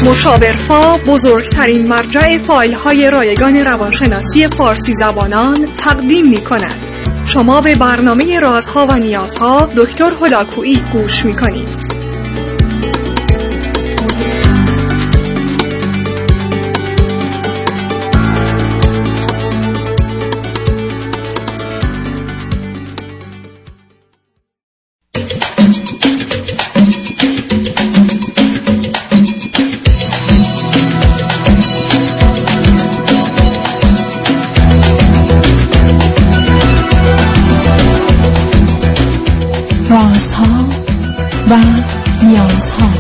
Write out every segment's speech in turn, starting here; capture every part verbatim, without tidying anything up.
مشاورفا بزرگترین مرجع فایل های رایگان روانشناسی فارسی زبانان تقدیم می کند. شما به برنامه رازها و نیازها دکتر هلاکویی گوش می کنید. رازها و نیازها.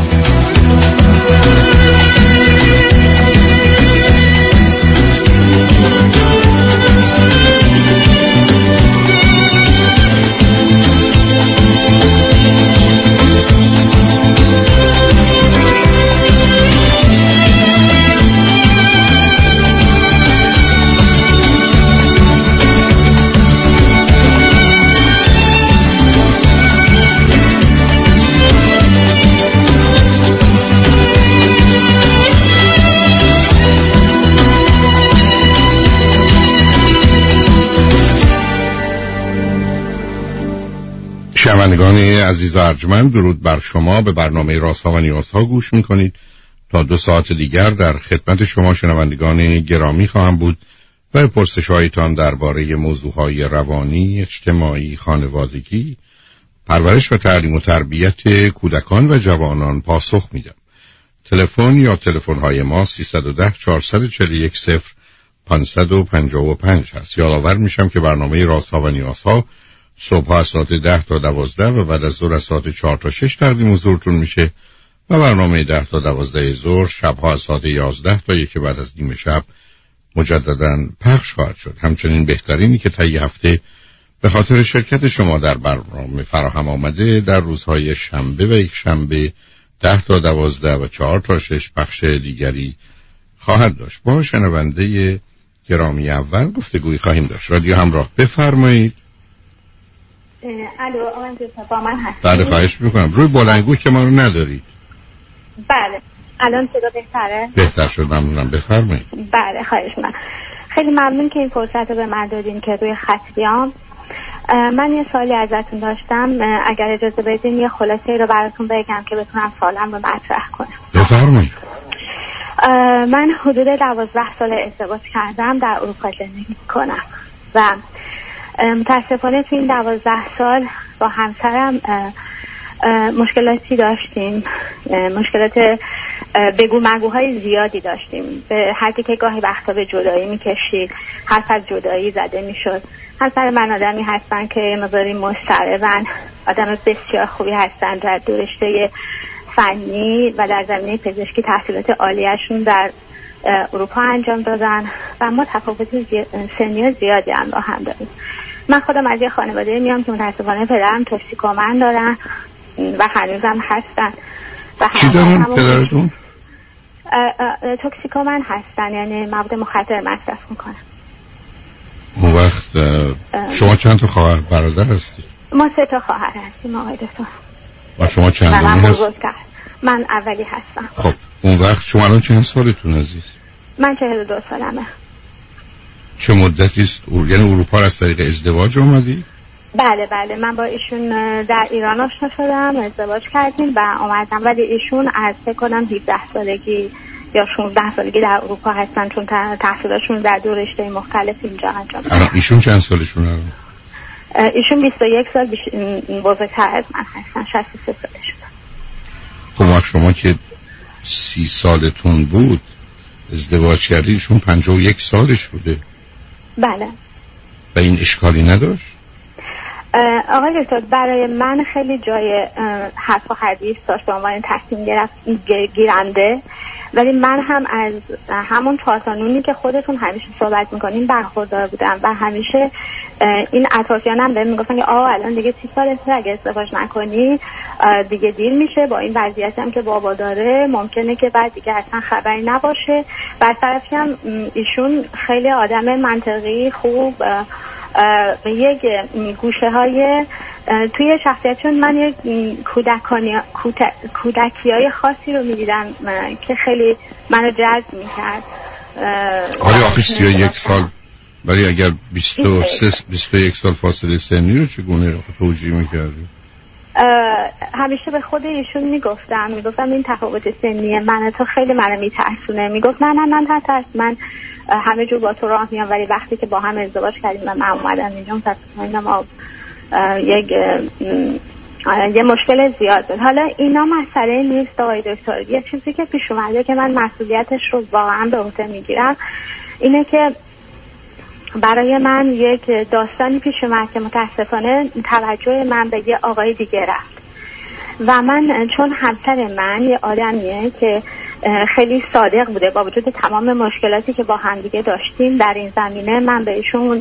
شنوندگان عزیز و ارجمند، درود بر شما. به برنامه رازها و نیازها گوش میکنید. تا دو ساعت دیگر در خدمت شما شنوندگان گرامی خواهم بود و پرسش‌هایتان درباره موضوعهای روانی، اجتماعی، خانوادگی، پرورش و تعلیم و تربیت کودکان و جوانان پاسخ میدم. تلفن یا تلفن‌های ما سیصد و ده چهارصد و چهل و یک صفر پانصد و پنجاه و پنج هست. یادآور میشم که برنامه رازها و نیازها صبح از ساعت ده تا دوازده و بعد از ظهر از ساعت چهار تا شش تقدیم حضورتون میشه و برنامه ده تا دوازده ظهر شبها از ساعت یازده تا یک بعد از نیم شب مجددا پخش خواهد شد. همچنین بهترینی که طی هفته به خاطر شرکت شما در برنامه فراهم آمده در روزهای شنبه و یک شنبه ده تا دوازده و چهار تا شش پخش دیگری خواهد داشت. با شنونده گرامی اول گفتگویی خواهیم داشت. رادیو همراه، بفرمایید. الو آقای دکتر، با من هستید؟ بله خواهش میکنم. روی بلندگو که ما رو ندارید. بله الان صدا بهتره؟ بهتر شد، ممنونم، بفرمایید. بله خواهش میکنم. خیلی ممنون که این فرصت رو به من دادین که روی خط بیام. من یه سوالی ازتون داشتم، اگر اجازه بدین یه خلاصه رو براتون بگم که بتونم سوالم رو مطرح کنم. بفرمایید. من حدود دوازده سال ازدواج کردم، در اروپا زندگی میکنم و متاسفانه تو این دوازده سال با همسرم مشکلاتی داشتیم، مشکلات بگو مگوهای زیادی داشتیم، به حدی که گاهی وقتا به جدایی میکشید، حرف از جدایی زده میشد. همسر من آدمی هستن که مقداری مضطربن، آدم بسیار خوبی هستن، در دو رشته فنی و در زمینه پزشکی تحصیلات عالیه‌شون در اروپا انجام دادن و ما تفاوت سنی زیادی هم با هم داریم. من خودم از یه خانواده میام که متاسفانه پدرم توکسیکومن دارن و هنوزم هستن. و چی دارن پدرتون؟ توکسیکومن هستن، یعنی مواد مخدر مصرف میکنن. اون وقت شما چند تا خواهر برادر هستید؟ ما سه تا خواهر هستیم آقای دکتر. و شما چند تا هستید؟ من اولی هستم. خب اون وقت شما الان چند سالتون عزیز؟ من چهل و دو سالمه. چه مدتی است؟ یعنی اروپا از طریق ازدواج اومدی؟ بله بله، من با ایشون در ایران آشنا شدم، ازدواج کردیم و اومدم، ولی ایشون از فکر کنم هفده سالگی یا شانزده سالگی در اروپا هستن، چون تحصیلاتشون در دو رشته مختلف اینجا انجام میدن. الان ایشون چند سالشون الان؟ ایشون بیست و یک سال بیش... بزرگتر از من هستن، شصت و سه سالشون. خب شما که سی سالتون بود ازدواج کردید، ایشون پنجاه و یک سالش بوده. بله. و این اشکالی نداشت؟ آقای دکتر، برای من خیلی جای حرف و حدیث داشت به عنوان تصمیم گیرنده، ولی من هم از همون چهار قانونی که خودتون همیشه صحبت میکنین برخوردار بودم و همیشه این اطرافیانم بهم میگفتن که آه الان دیگه سی سالته، اگه ازدواج نکنی دیگه دیر میشه، با این وضعیتی هم که بابا داره ممکنه که بعد دیگه اصلا خبری نباشه. و از طرفی هم ایشون خیلی آدم منطقی خوب یک گوشه های توی شخصیتشون من یک کودکانی کودکی های خاصی رو میدیدم که خیلی منو جذب میکرد. آره آخه سی و یک سال، ولی اگر بیست و سه بیست و یک سال فاصله سنی رو چگونه توجیه میکردی؟ همیشه به خود ایشون میگفتم میگفتم این تفاوت سنی من تو خیلی منو میترسونه. میگفت نه نه نه نه ترس، من همه جو با تو راه میام، ولی وقتی که با هم ازدواج کردیم و من اومدم اینجا تصمیمم یک یه مشکل زیاد بود. حالا اینا مسئله نیست آقای دکتر. یه چیزی که پیش اومده که من مسئولیتش رو واقعا به عهده میگیرم اینه که برای من یک داستانی پیش اومد که متاسفانه توجه من به یه آقای دیگه رفت و من چون همسر من یه آدمیه که خیلی صادق بوده با وجود تمام مشکلاتی که با هم دیگه داشتیم در این زمینه، من به ایشون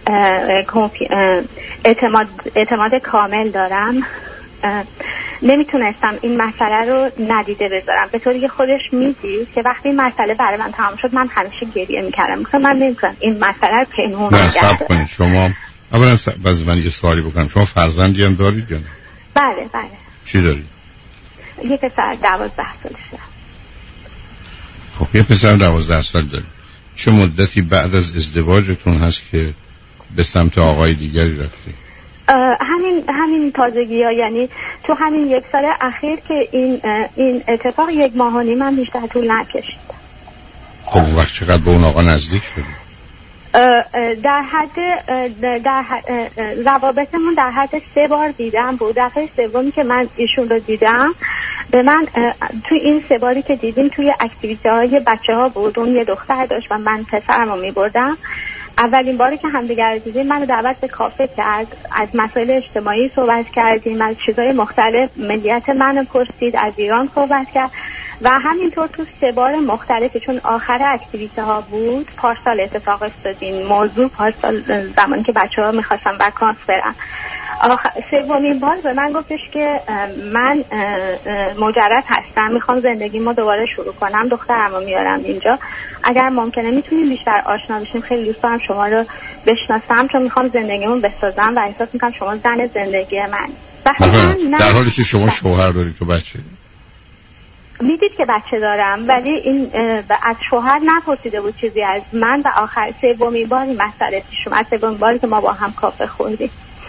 اعتماد, اعتماد کامل دارم. نمیتونستم این مسئله رو ندیده بذارم، به طوری که خودش میدید که وقتی این مسئله برای من تمام شد من همیشه گریه میکردم. مثلا من نمیتونم این مسئله رو پنهون نگه دارم. شما اولا باز من یه سوالی بکنم، شما فرزندی هم دارید یا نه؟ بله بله. چی دارید؟ یه پسر دوازده سالشه. خب یه پسر دوازده سال دارید. چه مدتی بعد از ازدواجتون هست که به سمت آقای دیگری رفتید؟ همین همین تازگی ها، یعنی تو همین یک سال اخیر که این این اتفاق یک ماه و نیم هم بیشتر طول نکشید. خب اون وقت چقدر به اون آقا نزدیک شدید؟ در حد در روابطمون در حد سه بار دیدم بود. دفعه سومی که من ایشون رو دیدم به من توی این سه باری که دیدیم توی اکتیویته های بچه ها بود. اون یه دختر داشت و من پسرمو می بردم. اولین باری که همدیگر رو دیدیم منو دعوت به کافه کرد، از مسائل اجتماعی صحبت کردیم، از چیزهای مختلف، ملیت منو پرسید، از ایران صحبت کرد و همینطور تو سه بار مختلفی، چون آخر اکتیویته ها بود، پارسال اتفاق افتاد این موضوع، پارسال زمانی که بچه ها میخواستن وکانس برن. سومین بار به من گفتش که من مجرد هستم، میخوام زندگیمو دوباره شروع کنم، دخترمو میارم اینجا، اگر ممکنه میتونیم بیشتر آشنا بشیم، خیلی دوست دارم شما رو بشناسم چون میخوام زندگیمو بسازم و احساس میکنم شما زن زندگی من. در حالی که شما شوهر دارید تو بچه میدید که بچه دارم، ولی این از شوهر نپرسیده بود چیزی از من و آخر سومین باری مسئله پیش اومد، سومین باری که ما با هم کافه خوردیم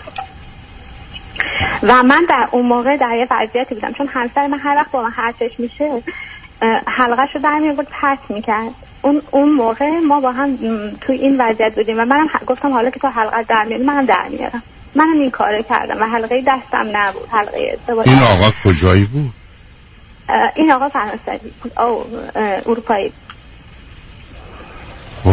و من در اون موقع در یه وضعیتی بودم چون همسر من هر وقت با من حرفش میشه حلقه شو در می‌آورد پرت میکرد. اون اون موقع ما با هم توی این وضعیت بودیم و منم گفتم حالا که تو حلقه در میاری منم در میارم. منم این کارو کردم و حلقه دستم نبود، حلقه ازدواج. این آقا کجایی بود؟ این آقا فرانسوی بود او اروپایی. خب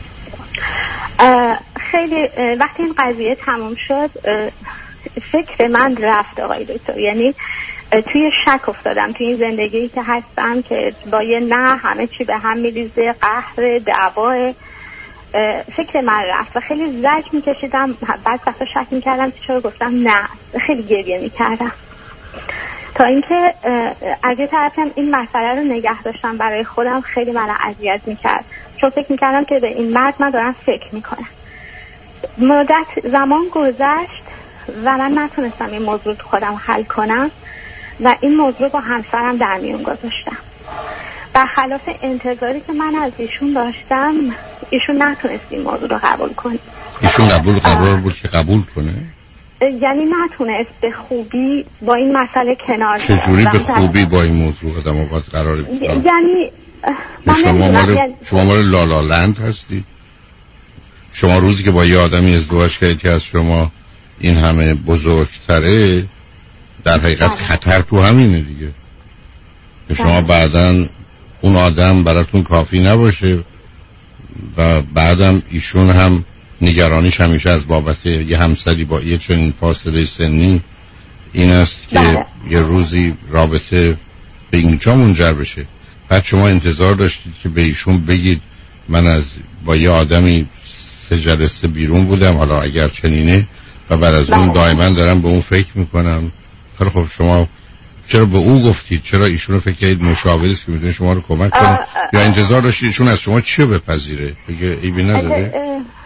خیلی وقتی این قضیه تموم شد فکر من رفت آقای دکتر، یعنی توی شک افتادم توی این زندگی که هستم که با یه نه همه چی به هم میریزه، قهر، دعوا، فکر من رفت و خیلی زج میکشیدم. بعد وقتا شک میکردم که چرا گفتم نه، خیلی گریه میکردم تا اینکه از یه طرفم این مسئله رو نگه داشتم برای خودم خیلی من اذیت میکرد چون فکر میکردم که به این مرد من دارم فکر میکنم. مدت زمان گذشت و من نتونستم این موضوع رو خودم حل کنم و این موضوع با همسرم در میون گذاشتم. برخلاف انتظاری که من از ایشون داشتم ایشون نتونست این موضوع رو قبول کنه. ایشون قبول قرار بود که قبول کنه؟ یعنی نتونست به خوبی با این مسئله کنار بیاد. چجوری به خوبی با این موضوع آدم آقا قرار بود؟ یعنی شما مال یعنی... شما مال لالالند هستی؟ شما روزی که با یه آدمی ازدواج کردید که از شما این همه بزرگتره در حقیقت خطر تو همینه دیگه. شما بعداً اون آدم براتون کافی نباشه و بعدم ایشون هم نگرانیش همیشه از بابت یه همسری با یه چنین فاصله سنی این است که بله. یه روزی رابطه به اینجا منجر بشه. بعد شما انتظار داشتید که به ایشون بگید من از با یه آدمی سه جلسه بیرون بودم، حالا اگر چنینه و بعد از اون دائما دارم به اون فکر میکنم. خیلی خب شما چرا به او گفتید؟ چرا ایشونو فکر کردید مشاوری است که میتونه شما رو کمک کنه؟ یا انتظار داشتید ایشون از شما چی رو بپذیره؟ بگه ایبی نداره؟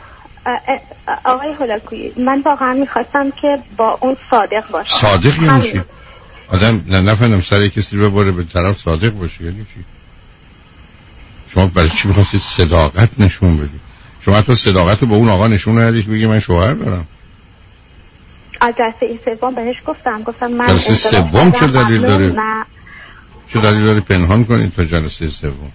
آقای هولاکویی من واقعا میخواستم که با اون صادق باشم. صادق یعنی چی؟ آدم نه نفهمم سر کسی ببره به طرف صادق باشه یعنی چی؟ شما برای چی میخواستید صداقت نشون بدید؟ شما حتی صداقت رو به اون آقا نشون ندید بگی من شوهر دارم. از جلسه سوم بهش گفتم گفتم من جلسه سوم چه دلیل داره؟ نه. چه دلیل داره پنهان کنید تا جلسه سوم؟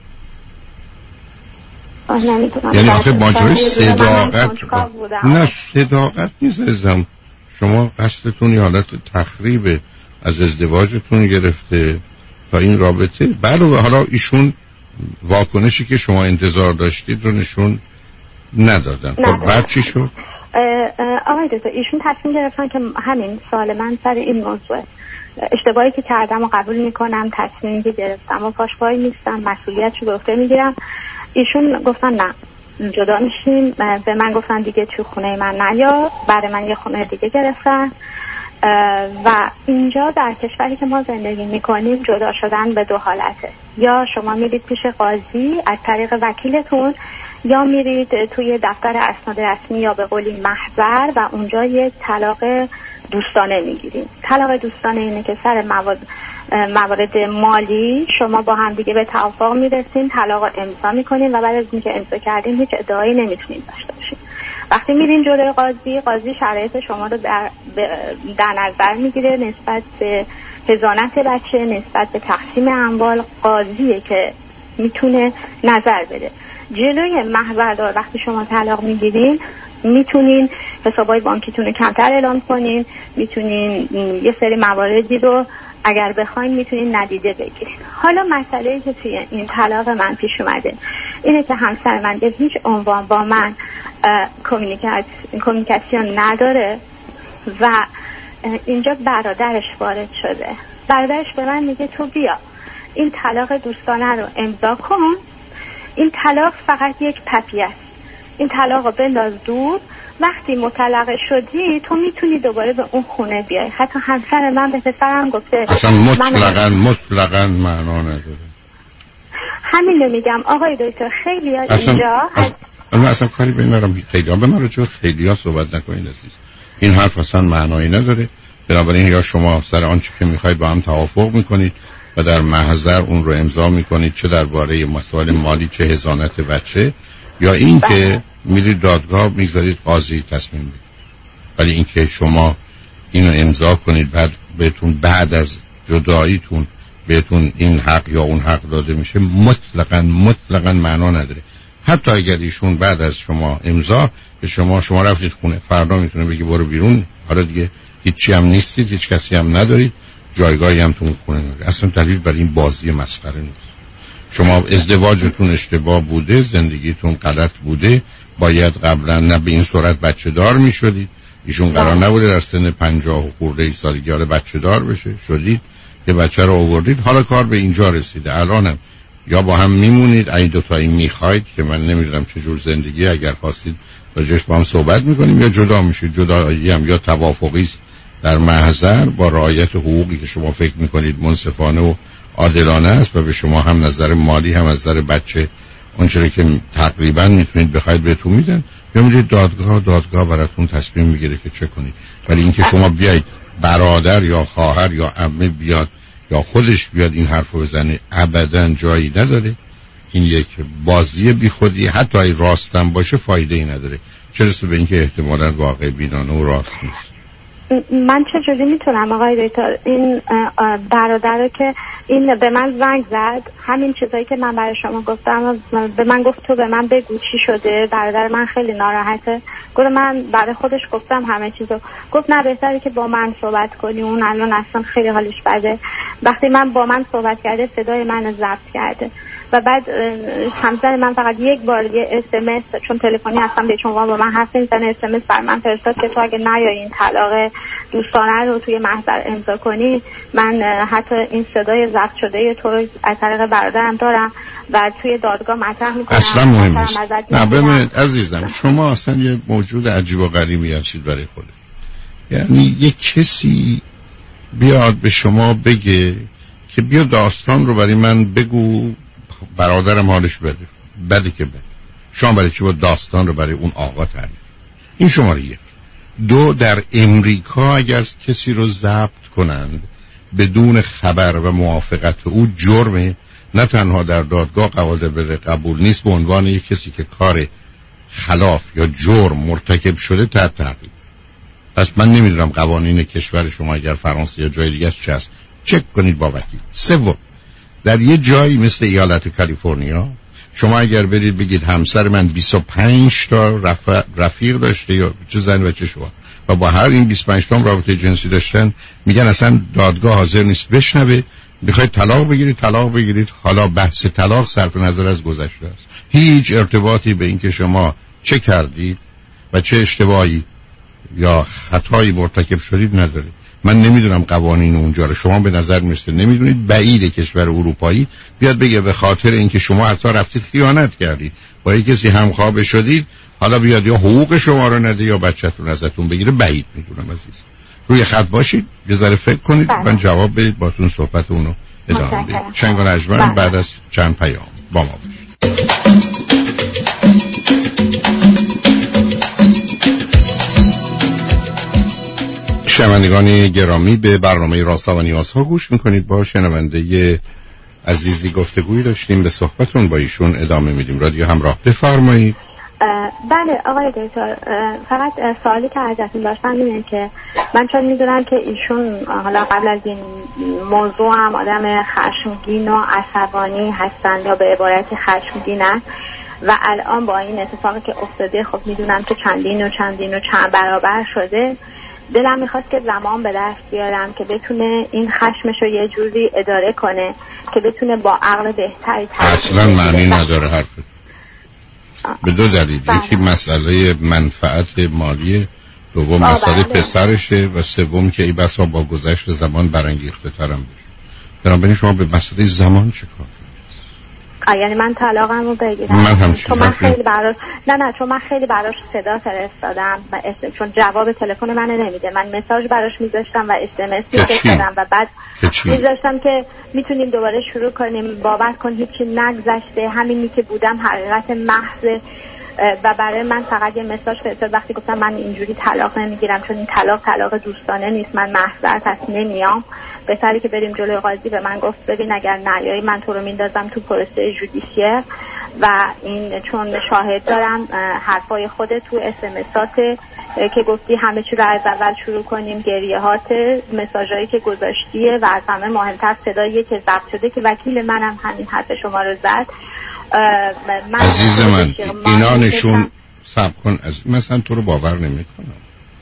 یعنی آخه ماجرای صداقت نه صداقت نیست ازم. شما قصدتون یه حالت تخریب از ازدواجتون گرفته تا این رابطه. بله حالا ایشون واکنشی که شما انتظار داشتید رو نشون ندادن. خب بعد چی شد؟ آقای دکتر ایشون تصمیم گرفتن که همین سوال من سر این موضوع اشتباهی که کردم و قبول میکنم، تصمیمی که گرفتم و پاشپایی نیستم، مسئولیتشو به عهده میگیرم. ایشون گفتن نه جدا میشیم. به من گفتن دیگه تو خونه من نیا. بعد من یه خونه دیگه گرفتن و اینجا در کشوری که ما زندگی میکنیم جدا شدن به دو حالته. یا شما میرید پیش قاضی از طریق وکیلتون یا میرید توی دفتر اسناد رسمی یا به قولی محضر و اونجا یه طلاق دوستانه میگیریم. طلاق دوستانه اینه که سر مواد موارد مالی شما با هم دیگه به توافق میرسین، طلاق امضا میکنین و بعد از اینکه امضا کردین هیچ ادعایی نمیتونین داشته باشین. وقتی میرین جلوی قاضی، قاضی شرایط شما رو در, در نظر میگیره نسبت به حضانت بچه، نسبت به تقسیم اموال. قاضیه که میتونه نظر بده. جلوی محضردار وقتی شما طلاق میگیرین میتونین حسابای بانکیتون رو کمتر اعلام کنین، میتونین یه سری مواردی رو اگر بخواین میتونین ندیده بگیرین. حالا مسئله‌ای که توی این طلاق من پیش اومده اینه که همسر من به هیچ عنوان با من کمیونیکاسیون نداره و اینجا برادرش وارد شده. برادرش به من میگه تو بیا این طلاق دوستانه رو امضا کن. این طلاق فقط یک پپی است. این طلاق رو بنداز دور. وقتی مطلقه شدی تو میتونی دوباره به اون خونه بیای. حتی همسر من به پسرم گفته اصلا مطلقاً مطلقاً معنا نداره. همین رو میگم آقای دکتر. خیلی ها اینجا من اصلا کاری به این ندارم. خیلی ها به من رو چون خیلی ها صحبت نکنید عزیز. این حرف اصلا معنایی نداره. بنابراین یا شما سر آنچه که میخواید با هم توافق میکنید و در محضر اون رو امضا میکنید، چه درباره مسائل مالی چه حضانت بچه، یا این که میرید دادگاه میگذارید قاضی تصمیم بگیره. ولی این که شما اینو امضا کنید بعد بهتون بعد از جداییتون بهتون این حق یا اون حق داده میشه مطلقاً مطلقاً معنا نداره. حتی اگر ایشون بعد از شما امضا به شما شما رفتید خونه، فردا میتونه بگی برو بیرون، حالا دیگه هیچی هم نیستید، هیچ کسی هم ندارید، جایگاهی هم تو اون خونه ندارید. اصلا دلیل برای این بازی مسخره نیست. شما ازدواجتون اشتباه بوده، زندگیتون غلط بوده، باید قبلا نه به این صورت بچه دار می شدید. ایشون قرار نبوده در سن پنجاه و خورده ای سالگی بچه دار بشه، شدید که بچه رو آوردید. حالا کار به اینجا رسیده. الانم یا با هم میمونید، ای دوتایی میخواید که من نمیدونم چه جور زندگی، اگر خواستید راجعش با هم صحبت میکنیم، یا جدا میشید. جدایی هم یا توافقی است در محضر با رعایت حقوقی که شما فکر میکنید منصفانه و عادلانه است و به شما هم نظر مالی هم از نظر بچه اونچه که تقریبا میتونید بخواید بهتون میدن، یا میرید دادگاه، دادگاه براتون تصمیم میگیره که چه کنید. ولی اینکه شما بیاید برادر یا خواهر یا عمه بیاد یا خودش بیاد این حرفو بزنه ابدا جایی نداره. این یک بازی بیخودی، حتی اگه راستم باشه فایده ای نداره، چه رسه به اینکه احتمالاً واقع بینانه و راست نیست. من چجوری میتونم آقای دکتر این برادر که این به من زنگ زد همین چیزایی که من برای شما گفتم به من گفت تو به من بگو چی شده، برادر من خیلی ناراحته. گفت من برای خودش گفتم همه چیزو. گفت نه بهتره که با من صحبت کنی، اون الان اصلا خیلی حالش بده. وقتی من با من صحبت کرده صدای منو ضبط کرده و بعد همسر من فقط یک بار یه اس ام اس، چون تلفنی هستم به شما با من حرف میزنه، اس ام اس بر من فرستاد که تو اگه نیای این طلاق دوستانه رو توی محضر امضا کنی، من حتی این صدای ضبط شده تو رو از طریق برادرم دارم و توی دادگاه مطرح میکنم. اصلا مهم نیست. نه ببینید عزیزم، شما اصلا یه موجود عجیب و غریبی هستید برای خودت. یعنی یه کسی بیاد به شما بگه که بیا داستان رو برای من بگو، برادرم حالش بده، بده که بده. شما برای چی با داستان رو برای اون آقا تعریف؟ این شماره یک. دو، در امریکا اگر کسی رو ضبط کنند بدون خبر و موافقت او جرمه، نه تنها در دادگاه قابل به قبول نیست، به عنوان یک کسی که کار خلاف یا جرم مرتکب شده تحت تعقیب. پس من نمیدونم قوانین کشور شما اگر فرانسه یا جای دیگه چه هست، چک کنید با وکیل. سوم، در یه جایی مثل ایالت کالیفرنیا شما اگر برید بگید همسر من بیست و پنج تا رف... رفیق داشته یا چه زن و چه شوهر و با هر این بیست و پنج تا رابطه جنسی داشتن، میگن اصلا دادگاه حاضر نیست بشنوه، میخواید طلاق بگیرید طلاق بگیرید. حالا بحث طلاق صرف نظر از گذشته است، هیچ ارتباطی به این که شما چه کردید و چه اشتباهی یا خطایی مرتکب شدید نداره. من نمیدونم قوانین اونجا رو، شما به نظر میرسه نمیدونید. بعید کشور اروپایی بیاد بگه به خاطر اینکه شما حتی رفتید خیانت کردید با یک کسی همخوابه شدید، حالا بیاد یا حقوق شما رو نده یا بچه‌تون ازتون بگیره. بعید میدونم عزیز. روی خط باشید، یه ذره فکر کنید، من جواب بدید، باتون صحبت اونو ادامه بدید. شنگ و نجمن بعد از چند پیام با ما باشید. شنوندگان گرامی، به برنامه رازها و نیازها گوش میکنید. با شنونده عزیزی گفتگویی داشتیم، به صحبتون با ایشون ادامه میدیم. رادیو همراه، بفرمایید. بله آقای دکتر، فقط سوالی که ازتون داشتم اینه که من چون میدونم که ایشون حالا قبل از این موضوع هم آدم خشمگین و عصبانی هستند یا به عبارتی خشمگینن و الان با این اتفاقی که افتاده خب میدونم که چندین و چندین و چند برابر شده. دلم میخواست که زمان به دست بیارم که بتونه این خشمش رو یه جوری اداره کنه که بتونه با عقل بهتری اصلا معنی نداره حرفت. به دو دلیل، یکی مسئله منفعت مالی، دوم مسئله پسرشه و سوم که ای بسا با گذشت زمان برانگیخته ترم بشه. بنابراین شما به مسئله زمان چه کار؟ یعنی من طلاقم رو بگیرم؟ من همچین چون من خیلی براش نه نه چون من خیلی براش صدا فرستادم و اس... چون جواب تلفن منو نمیده. من مساج براش میذاشتم و اس ام اس میذاشتم و بعد میذاشتم که میتونیم دوباره شروع کنیم، باور کن هیچی نگذشته، همینی که بودم حقیقت محض. و برای من فقط یه مساج فرستاد وقتی گفتم من اینجوری طلاق نمیگیرم، چون این طلاق طلاق دوستانه نیست، من محضر پس نمیام. بهتره که بریم جلوی قاضی. به من گفت ببین اگر نیایی من تو رو میندازم تو پروسه جودیسیه و این چون شاهد دارم حرفای خودت تو اس ام اسات که گفتی همه چی رو از اول شروع کنیم، گریه هات، مساجایی که گذاشتیه و از همه مهمتر صدایی که ضبط شده که وکیل منم همین حرف شما رو زد. من عزیز من اینا نشون صبر کن از مثلا تو رو باور نمی کنم.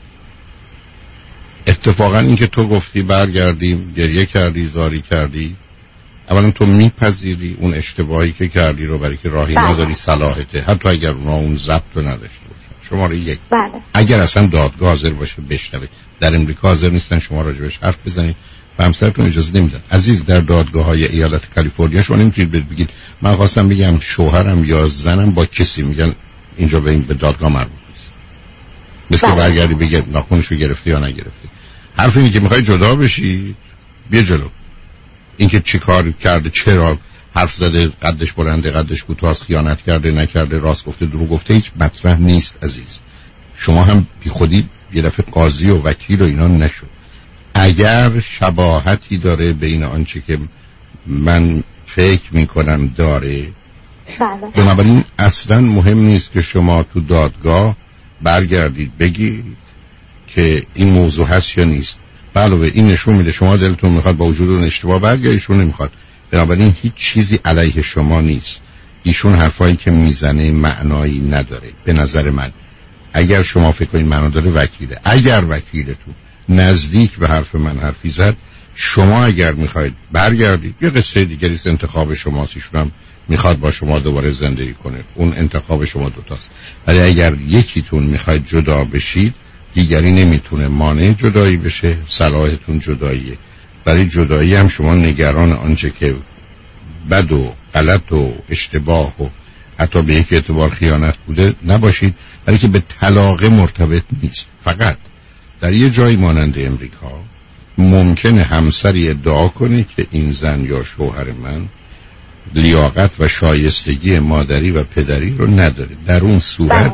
اتفاقا این که تو گفتی برگردیم گریه کردی زاری کردی، اولا تو میپذیری اون اشتباهی که کردی رو برای که راهی بله. نداری صلاحته، حتی اگر اونا اون ضبط رو نداشته باشن. شماره یک بله. اگر اصلا دادگاه حاضر باشه بشنوه، در امریکا حاضر نیستن شما راجبش حرف بزنید و همسرتون اجازه نمیدن. عزیز در دادگاه های ایالت کالیفرنیا شما نمیتونید بگید من خواستم بگم شوهرم یا زنم با کسی، میگن اینجا به این به دادگاه مربوط نیست. مثل برگردی بگید ناخونشو گرفتی یا نگرفتی. حرف اینه که میخوای جدا بشی بیا جلو. اینکه چی کار کرده، چرا حرف زده، قدش بلنده قدش کوتاه، خیانت کرده نکرده، راست گفته دروغ گفته، هیچ مطرح نیست عزیز. شما هم بی خودی یه دفعه قاضی و وکیل و اینا نشو. اگر شباهتی داره بین آنچه که من فکر میکنم داره، بنابراین اصلا مهم نیست که شما تو دادگاه برگردید بگید که این موضوع هست یا نیست. علاوه این نشون میده شما دلتون میخواد با وجود اون اشتباه برگردید، ایشون نمیخواد. بنابراین هیچ چیزی علیه شما نیست. ایشون حرفایی که میزنه معنایی نداره به نظر من. اگر شما فکر کنید معنا داره وکیله، اگر وکیلتون نزدیک به حرف من حرفی زد، شما اگر میخواید برگردید یه قصه دیگری است، انتخاب شماست. ایشون هم میخواد با شما دوباره زندگی کنه، اون انتخاب شما دوتاست. ولی اگر یکیتون میخواید جدا بشید دیگری نمیتونه مانع جدایی بشه. صلاحتون جداییه. برای جدایی هم شما نگران آنچه که بد و غلط و اشتباه و حتی به یک اعتبار خیانت بوده نباشید، برای که به طلاق مرتبط نیست. فقط در یه جایی مانند امریکا ممکنه همسری ادعا کنه که این زن یا شوهر من لیاقت و شایستگی مادری و پدری رو نداره. در اون صورت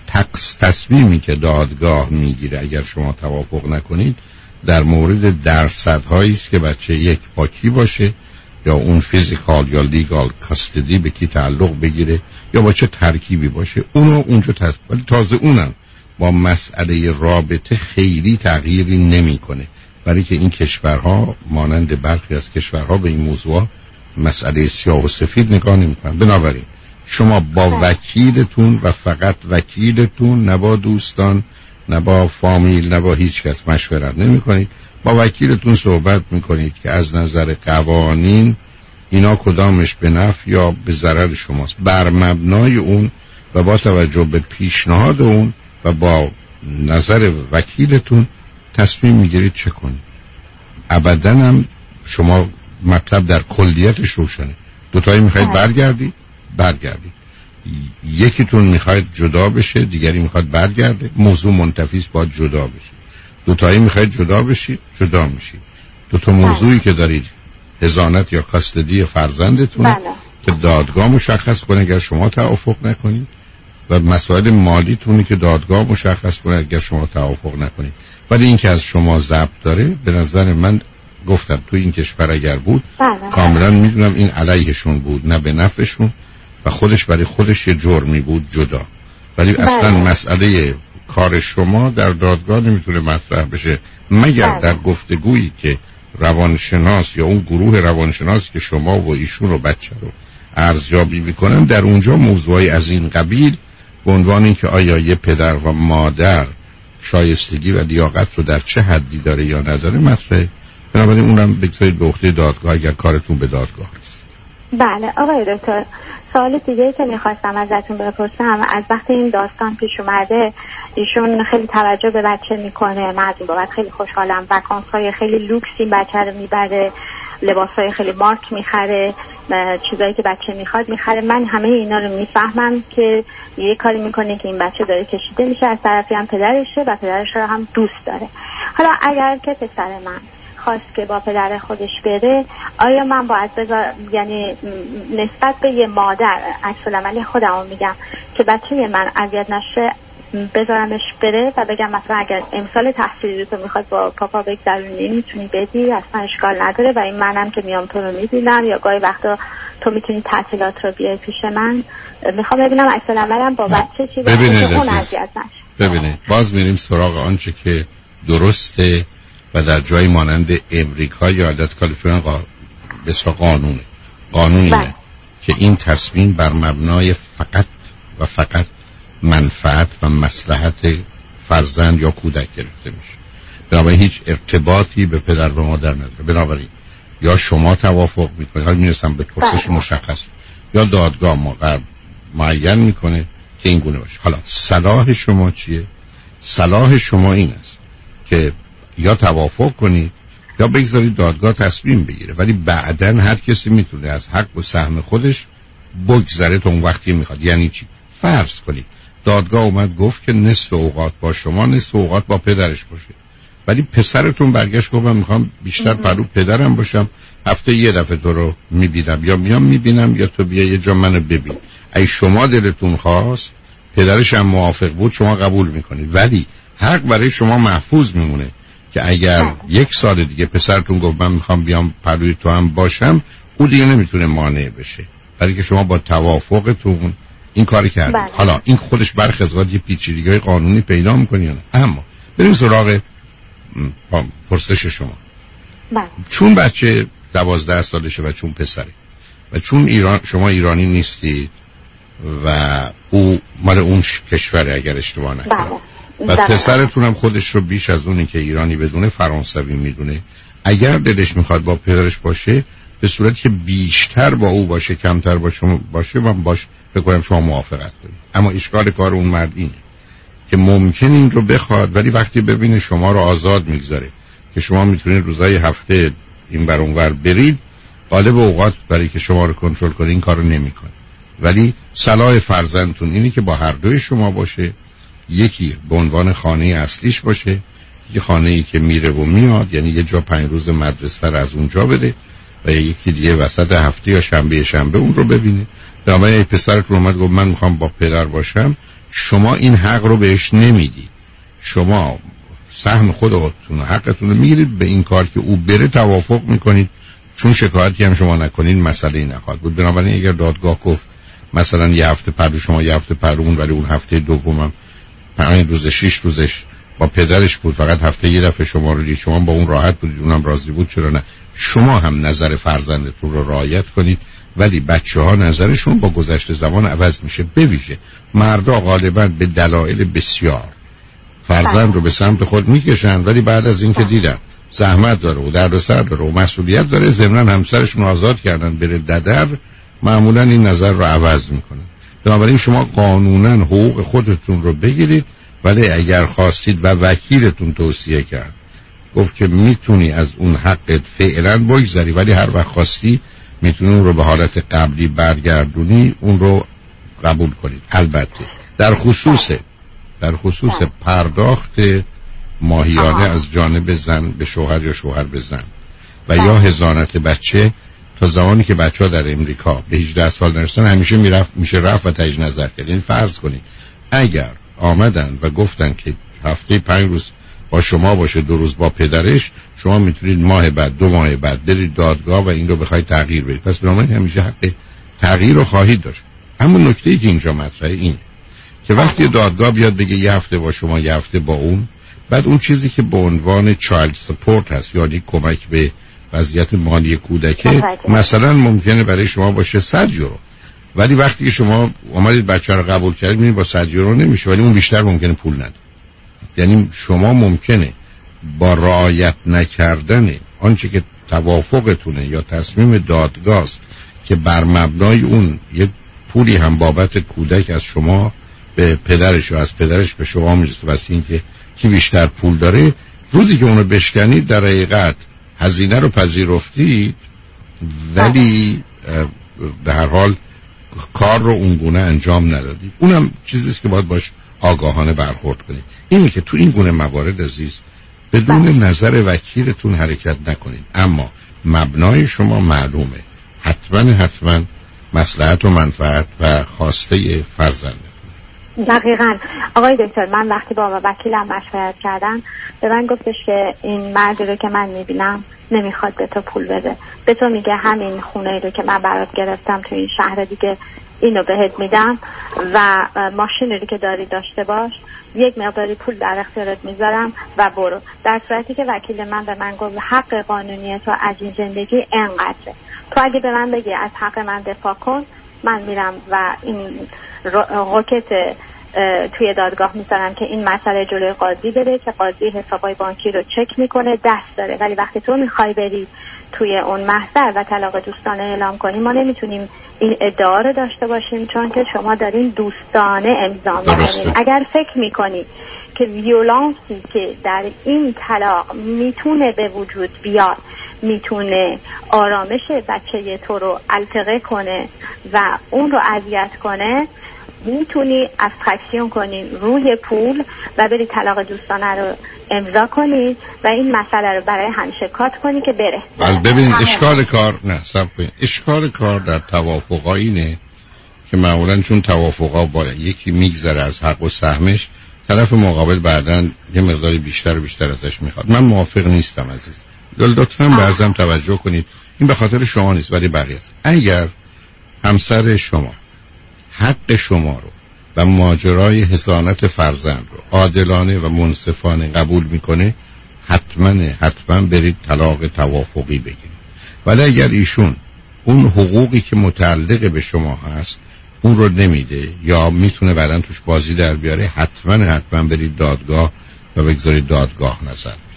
تقص تصمیمی که دادگاه میگیره اگر شما توافق نکنید در مورد درصدهایی است که بچه یک با کی باشه، یا اون فیزیکال یا لیگال کاستدی به کی تعلق بگیره، یا با چه ترکیبی باشه، اونو اونجا تصمیم. ولی تازه اونم با مسئله رابطه خیلی تغییری نمیکنه، برای که این کشورها مانند برخی از کشورها به این موضوع مسئله سیاه و سفید نگاه نمیکنن. بنابراین شما با وکیلتون و فقط وکیلتون، نه با دوستان، نه با فامیل، نه با هیچ کس مشورت نمی کنید. با وکیلتون صحبت میکنید که از نظر قوانین اینا کدامش به نفع یا به ضرر شماست. بر مبنای اون و با توجه به پیشنهاد اون و با نظر وکیلتون تصمیم میگیرید چه کنید. ابداً هم شما مطلب در کلیتش روشنه. دوتایی میخواید برگردید، برگردید. یکیتون میخواید جدا بشه، دیگری میخواد برگرده. موضوع منتفیست باید جدا بشه. دوتایی میخواید جدا بشید، جدا میشید. دو تا موضوعی که دارید، حضانت یا کاستدی فرزندتونه بله. که دادگاه مشخص کنه اگر شما توافق نکنید، و مسائل مالیتونه که دادگاه مشخص کنه اگر شما توافق نکنید. ولی این که از شما ضبط داره، به نظر من گفتم تو این کشور اگر بود بله. کاملا میدونم این علیهشون بود نه به نفعشون، و خودش برای خودش یه جرمی بود جدا. ولی بله. اصلا مسئله کار شما در دادگاه نمیتونه مطرح بشه مگر بله. در گفتگویی که روانشناس یا اون گروه روانشناس که شما و ایشون و بچه رو ارزیابی میکنن، در اونجا موضوعی از این قبیل به عنوان این که آیا یه پدر و مادر شایستگی و لیاقت رو در چه حدی داره یا نداره مطرحه. بنابراین اونم بگذارید به عهده دادگاه اگر کارتون به دادگاه است. بله آقای دکتر، سوال دیگه که میخواستم ازتون بپرسم، از وقتی این داستان پیش اومده ایشون خیلی توجه به بچه میکنه، من از این بابت خیلی خوشحالم. وکانس‌های خیلی لوکس این بچه رو میبره، لباسای خیلی مارک میخره، چیزایی که بچه میخواد میخره. من همه اینا رو میفهمم که یه کاری میکنه که این بچه داره کشیده میشه، از طرفی هم پدرشه و پدرش رو هم دوست داره. حالا اگر که پسر من خواست که با پدر خودش بره، آیا من باید بذار، یعنی نسبت به یه مادر عکس العمل خودمو میگم که بچه من اذیت نشه بذارمش بره و بگم مثلا اگر امسال تحصیلی تو میخواد با پاپا بگذرونی میتونی بدی، اصلا اشکال نداره، و این منم که میام تو رو میبینم، یا گاهی وقتا تو میتونی تعطیلات رو بیای پیش من. میخوام ببینم عکس العملم با بچه چی ببینید. اون اذیت نشه. ببینید باز میریم سراغ آنچه که درسته و در جای مانند امریکا یا ایالت کالیفرنیا قا... بسیار قانونه. قانون اینه که این تصمیم بر مبنای فقط و فقط منفعت و مصلحت فرزند یا کودک گرفته میشه. بنابراین هیچ ارتباطی به پدر و مادر نداره. بنابراین یا شما توافق میکنید، حالا میرسم به پرسش مشخص، یا دادگاه مقرر معین میکنه که این گونه باشه. حالا صلاح شما چیه؟ صلاح شما این است که یا توافق کنید یا بگذارید دادگاه تصمیم بگیره، ولی بعداً هر کسی میتونه از حق و سهم خودش بگذره تا اون وقتی میخواد. یعنی چی؟ فرض کنید دادگاه اومد گفت که نصف اوقات با شما، نصف اوقات با پدرش باشه، ولی پسرتون برگشت گفت من میخوام بیشتر پرو پدرم باشم، هفته یه دفعه تو رو میبینم، یا میام میبینم یا تو بیا یه جا منو ببین. ای شما دلتون خواست، پدرش هم موافق بود، شما قبول میکنید، ولی حق برای شما محفوظ میمونه که اگر یک سال دیگه پسرتون گفت من میخوام بیام پروی تو هم باشم، او دیگه نمیتونه مانع بشه، برای که شما با توافقتون این کاری کردید. بله. حالا این خودش برخی از اوقات یه پیچیدگی‌های قانونی پیدا می‌کنه یا نه، اما بریم سراغ پرسش شما. بله. چون بچه دوازده سالشه و چون پسره و چون ایران شما ایرانی نیستید و او مال اون کشوره اگر اشتباه نکنم، بله. و پسرتون هم خودش رو بیش از اونی که ایرانی بدونه فرانسوی میدونه، اگر دلش میخواد با پدرش باشه به صورتی که بیشتر با او باشه کمتر با شما باشه، من باش فکر کنم شما موافقت دارید. اما اشکال کار اون مرد اینه که ممکن این رو بخواد، ولی وقتی ببینه شما رو آزاد میگذاره که شما میتونید روزای هفته این بر اون ور برید، غالب اوقات برای که شما رو کنترل کنه این کارو نمیکنه. ولی صلاح فرزندتون اینه که با هر دوی شما باشه، یکی به عنوان خانه اصلیش باشه، یه خانه‌ای که میره و میاد، یعنی یه جا پنج روز مدرسه رو از اونجا بده و یکی دیگه وسط هفته یا شنبه شنبه اون رو ببینه. در واقع پسرتون اومد گفت من میخوام با پدر باشم، شما این حق رو بهش نمیدید. شما سهم خودتون حقتون رو میگیرید، به این کار که او بره توافق میکنید، چون شکایتی هم شما نکنید مسئله نخواهد بود. بنابراین اگر دادگاه گفت مثلا یه هفته پر شما یه هفته پر اون، ولی اون هفته دومم پنج روز شش روزش با پدرش بود، فقط هفته یه دفعه شما رو دید، شما با اون راحت بودید، اونم راضی بود، چرا نه؟ شما هم نظر فرزندتون رو رعایت کنید، ولی بچه ها نظرشون با گذشت زمان عوض میشه. بویژه مردا غالبا به دلایل بسیار فرزند رو به سمت خود میکشن، ولی بعد از اینکه دیدن زحمت داره و دردسر داره و مسئولیت داره، ضمناً همسرشون آزاد کردن بره ددر، معمولا این نظر رو عوض میکنن. بنابراین شما قانونا حقوق خودتون رو بگیرید، ولی اگر خواستید و وکیلتون توصیه کرد گفت که میتونی از اون حقت فعلا بگذری، ولی هر وقت خواستی میتونی اون رو به حالت قبلی برگردونی، اون رو قبول کنید. البته در خصوص در خصوص پرداخت ماهیانه از جانب زن به شوهر یا شوهر به زن و یا حضانت بچه، تا زمانی که بچه ها در امریکا به هجده سال نرسن همیشه میرفت میشه رفت و تجدید نظر کرد. یعنی فرض کنید اگر آمدن و گفتن که هفته پنج روز با شما باشه، دو روز با پدرش، شما میتونید ماه بعد دو ماه بعد برید دادگاه و این رو بخواید تغییر بدید. پس بنابراین همیشه حق تغییر رو خواهید داشت. اما نکته‌ای که اینجا مطرحه این که وقتی دادگاه بیاد بگه یه هفته با شما یه هفته با اون، بعد اون چیزی که به عنوان چایلد سپورت هست، یعنی کمک به وضعیت مالی کودک، مثلا ممکنه برای شما باشه صد یورو، ولی وقتی که شما اومدید بچه رو قبول کردید میبینید با صد یورو نمیشه، ولی اون بیشتر ممکنه پول نده. یعنی شما ممکنه با رعایت نکردن آنچه که توافقتونه یا تصمیم دادگاه است که بر مبنای اون یه پولی هم بابت کودک از شما به پدرش و از پدرش به شما میرسه، واسه اینکه کی بیشتر پول داره، روزی که اونو بشکنید در حقیقت هزینه رو پذیرفتید، ولی به هر حال کار رو اونگونه انجام ندادید. اونم چیزیست که باید باش آگاهانه برخورد کنید. اینه که تو این گونه موارد عزیز بدون نظر وکیلتون حرکت نکنید، اما مبنای شما معلومه، حتما حتما مصلحت و منفعت و خواسته فرزنده. دقیقاً آقای دکتر، من وقتی با وکیلم مشورت کردم به من گفتش که این مردی رو که من میبینم نمیخواد به تو پول بده، به تو میگه همین خونه رو که من برات گرفتم تو این شهر دیگه اینو بهت میدم و ماشینی رو که داری داشته باش، یک مقداری پول در اختیارت میذارم و برو. در صورتی که وکیل من به من گفت حق قانونی تو از این زندگی انقدره، تو اگه به من بگی از حق من دفاع کن، من میرم و این راکت توی دادگاه میذارم که این مسئله جلوی قاضی بره که قاضی حسابای بانکی رو چک میکنه، دست داره. ولی وقتی تو میخوای بری توی اون محضر و طلاق دوستانه اعلام کنی، ما نمیتونیم این ادعا رو داشته باشیم، چون که شما دارین دوستانه امضا میکنید. اگر فکر میکنی که ویولانسی که در این طلاق میتونه به وجود بیاد، میتونه آرامش بچه تو رو التقه کنه و اون رو اذیت کنه، میتونی ابستراکشن کنی روی پول و بری طلاق دوستانه رو امضا کنی و این مسئله رو برای همیشه کات کنی که بره. ولی ببین اشکال کار نه صبر کن، اشکال کار در توافقا اینه که معمولا چون توافقا با یکی میگذره از حق و سهمش، طرف مقابل بعداً یه مقداری بیشتر و بیشتر ازش میخواد. من موافق نیستم عزیز. لطفاً به ازم توجه کنید، این به خاطر شما نیست ولی بقیه است. اگر همسر شما حق شما رو و ماجرای حضانت فرزند رو عادلانه و منصفانه قبول میکنه، حتما حتما برید طلاق توافقی بگیرید. ولی اگر ایشون اون حقوقی که متعلق به شما هست اون رو نمیده یا میتونه بعداً توش بازی در بیاره، حتما حتما برید دادگاه و بگذارید دادگاه نظر بده.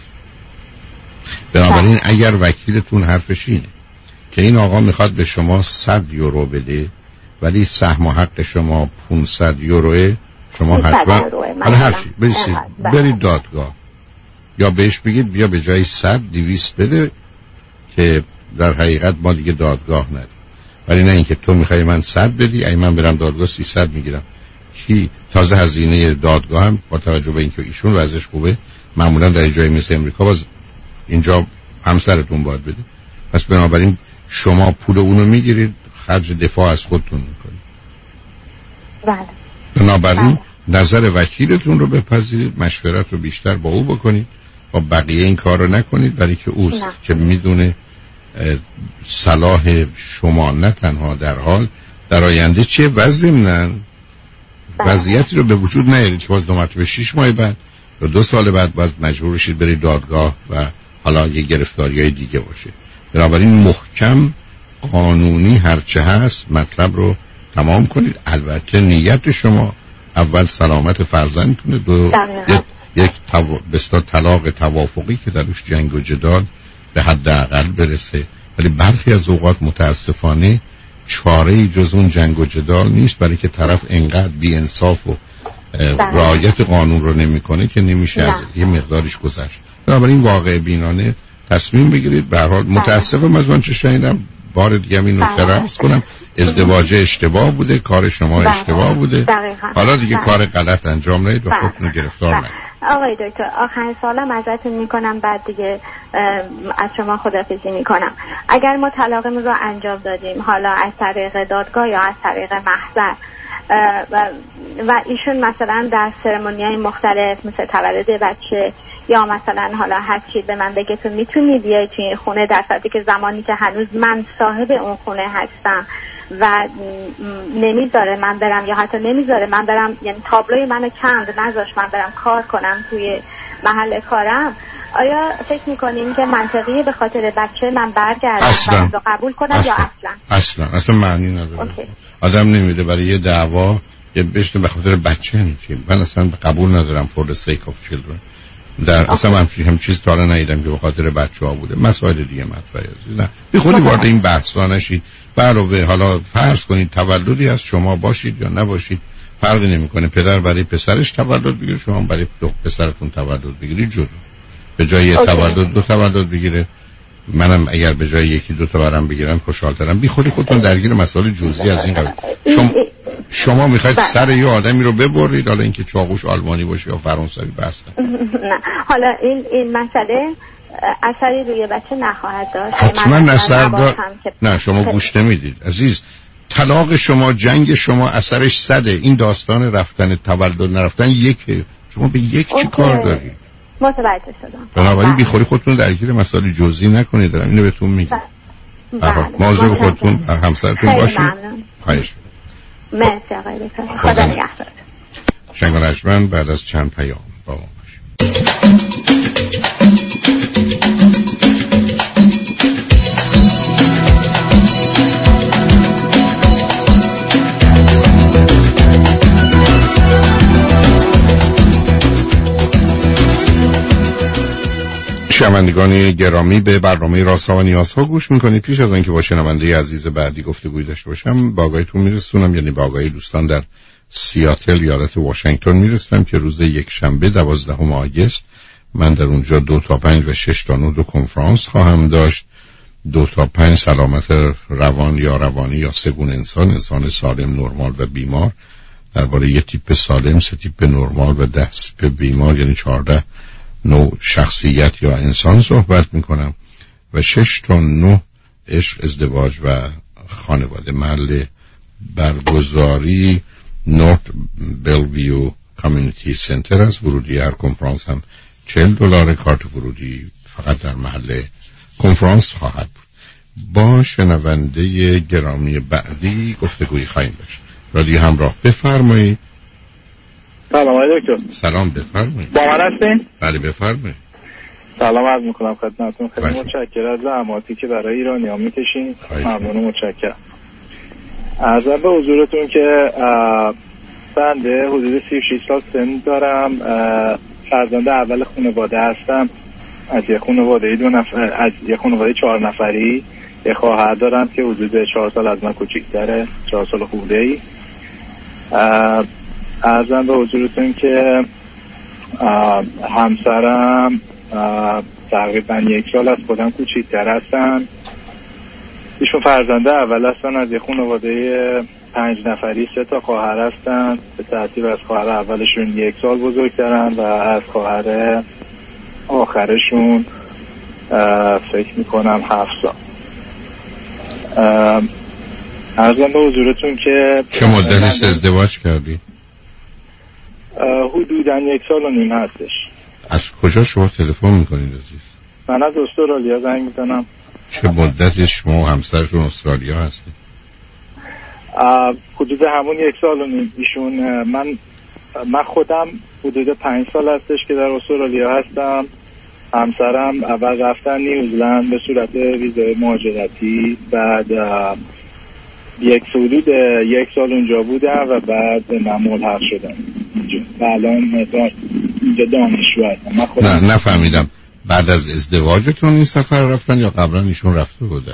بنابراین اگر وکیلتون حرفش اینه که این آقا میخواد به شما صد یورو بده ولی سهم و حق شما پانصد یوروه، شما حتما حالا هر چی برید برید دادگاه، یا بهش بگید بیا به جای صد دویست بده که در حقیقت ما دیگه دادگاه ندیم. ولی نه اینکه تو میخوای من صد بدی، ای من برم دادگاه سیصد میگیرم. کی تازه هزینه دادگاه هم با توجه به اینکه ایشون وضعش خوبه معمولا در جای مثل امریکا باز اینجا همسرتون باید بده. پس بنابراین شما پول اونو میگیرید، خرج دفاع از خودتون میکنید. بله. بنابراین نظر وکیلتون رو بپذیرید، مشورت رو بیشتر با او بکنید، با بقیه این کار رو نکنید، برای که اوست نه. که میدونه صلاح شما نه تنها در حال در آینده چه وضعیمنن وضعیتی رو به وجود نیارید که باز دو مرتبه شیش ماه بعد یا دو سال بعد باز مجبور شید برید دادگاه و حالا یه گرفتاری های دیگه باشه. بنابراین محکم قانونی هرچه هست مطلب رو تمام کنید. البته نیت شما اول سلامت فرزندتونه، دو یک تو... بستا طلاق توافقی که درش جنگ و جدال به حد اقل برسه، ولی برخی از اوقات متاسفانه چاره‌ای جز اون جنگ و جدال نیست، برای که طرف انقدر بی انصاف و رعایت قانون رو نمیکنه که نمیشه از یه مقدارش گذشت. بنابراین واقع بینانه تصمیم بگیرید. به هر حال متاسفم از من چه شنیدم، بار دیگه این نکته رو عرض کنم، ازدواج اشتباه بوده، کار شما اشتباه بوده، حالا دیگه کار غلط انجام ندید و خودتون رو گرفتار نکنید. آقای دکتر آخرین سوالم ازتون میکنم، بعد دیگه از شما خداحافظی میکنم. اگر ما طلاقمون رو انجام دادیم، حالا از طریق دادگاه یا از طریق محضر، و ایشون مثلا در سرمونی‌های مختلف مثل تولد بچه یا مثلا حالا هر چی به من بگه تو میتونی بیای توی این خونه، در صورتی که زمانی که هنوز من صاحب اون خونه هستم و نمیذاره من برم یا حتی نمیذاره من برم، یعنی تابلوی منو کند نذاش من برم کار کنم توی محل کارم، آیا فکر میکنین که منطقیه به خاطر بچه من برگردم اصلا. و قبول کنم اصلا. یا اصلا اصلا اصلا معنی نداره. اوکی. آدم نمیده برای یه دعوا یه بشنه به خاطر بچه نیستیم. من اصلا قبول ندارم for the sake of children. در اوکی. اصلا من هم چیز تا الان ندیدم که به خاطر بچه ها بوده. مسائل دیگه مطرحه نه بی خودی وارد این بحثا نشید. علاوه حالا فرض کنید تولدی از شما باشید یا نباشید فرقی نمیکنه، پدر برای پسرش تولد بگیره، شما برای پسرتون تولد بگیرید، جدا به جای یه تولد دو تولد بگیره. منم اگر به جای یکی دو تا برام بگیرن خوشحال‌ترم. بی خودی خودتون درگیر مسائل جزئی از این قبیل. شما شما میخواید سر یه آدمی رو ببرید، حالا اینکه چاقوش آلمانی باشه یا فرانسوی بس نه. حالا این این مسئله اثری روی بچه نخواهد داشت. حتما اثر داشت. نه شما گوش نمیدید عزیز. طلاق شما، جنگ شما اثرش صده. این داستان رفتن تولد نرفتن یکه. شما به یک چی کار دارید؟ متوجه شدم. بنابراین بیخوری خودتون درگیر مسائل جزئی نکنید. دارم اینو بهتون میگم. بله. مواظب خودتون و همسرتون باشید. خواهش می‌کنم. مرسی آقای دکتر. خدا نگهدار. شنگان اجمن بعد از چند پیام با ما باشید. شنوندگان گرامی به برنامه رازها و نیازها گوش میکنید. پیش از آنکه با شنونده عزیز بعدی گفتگوی داشته باشم با آگاهیتون میرسونم، یعنی با آگاهی دوستان در سیاتل ایالت واشنگتن میرسونم که روز یک شنبه دوازدهم آگوست من در اونجا دو تا پنج و شش تا نه دو کنفرانس خواهم داشت. دو تا پنج سلامت روان یا روانی یا سگون انسان، انسان سالم، نرمال و بیمار، درباره یه تیپ سالم، سه تیپ نرمال و ده تیپ بیمار، یعنی چهارده نوع شخصیت یا انسان صحبت میکنم. و شش تا نه عشق، ازدواج و خانواده. محل برگزاری نورت بلویو کامیونیتی سنتر است. ورودی هر کنفرانس هم چهل دلار. کارت ورودی فقط در محل کنفرانس خواهد بود. با شنونده گرامی بعدی گفتگوی خواهیم داشت. رادیو همراه، بفرمایید. سلام آقای دکتر. سلام، بفرمایید. با من هستین؟ بله بفرمایید. سلام عرض میکنم خدمتتون. خیلی متشکرم از زحماتی که برای ایرانی‌ها میکشین. ممنون، متشکرم. عرض به حضورتون که بنده حدود سی و شش سال سن دارم، فرزند اول خانواده هستم. از یک خانواده دو نفر، از یک خانواده چهار نفری. یک خواهر دارم که حدود چهار سال از من کوچیک‌تره، چهار سال خورده‌ای. عرضم به حضورتون که همسرم تقریبا یک سال از خودم کوچیک‌تر هستن. ایشون فرزنده اول هستن از یک خانواده پنج نفری. سه تا خواهر هستن، به ترتیب از خواهر اولشون یک سال بزرگترن و از خواهر آخرشون فکر میکنم هفت سال. عرضم به حضورتون که چه مدتی ازدواج کردی؟ حدوداً یک سال و نیم هستش. از کجا شما تلفن میکنید عزیز؟ من از استرالیا زنگ میزنم. چه مدتی شما و همسرتون استرالیا هستید؟ حدود همون یک سال و نیم. ایشون من من خودم حدود پنج سال هستش که در استرالیا هستم. همسرم اول رفتن نیوزلند به صورت ویزای مهاجرتی، بعد یک حدود یک سال اونجا بودم و بعد من ملحق شدم اینجا و الان اینجا دانشجو هستم. نه نفهمیدم، بعد از ازدواجتون این سفر رفتن یا قبلا ایشون رفته بودن؟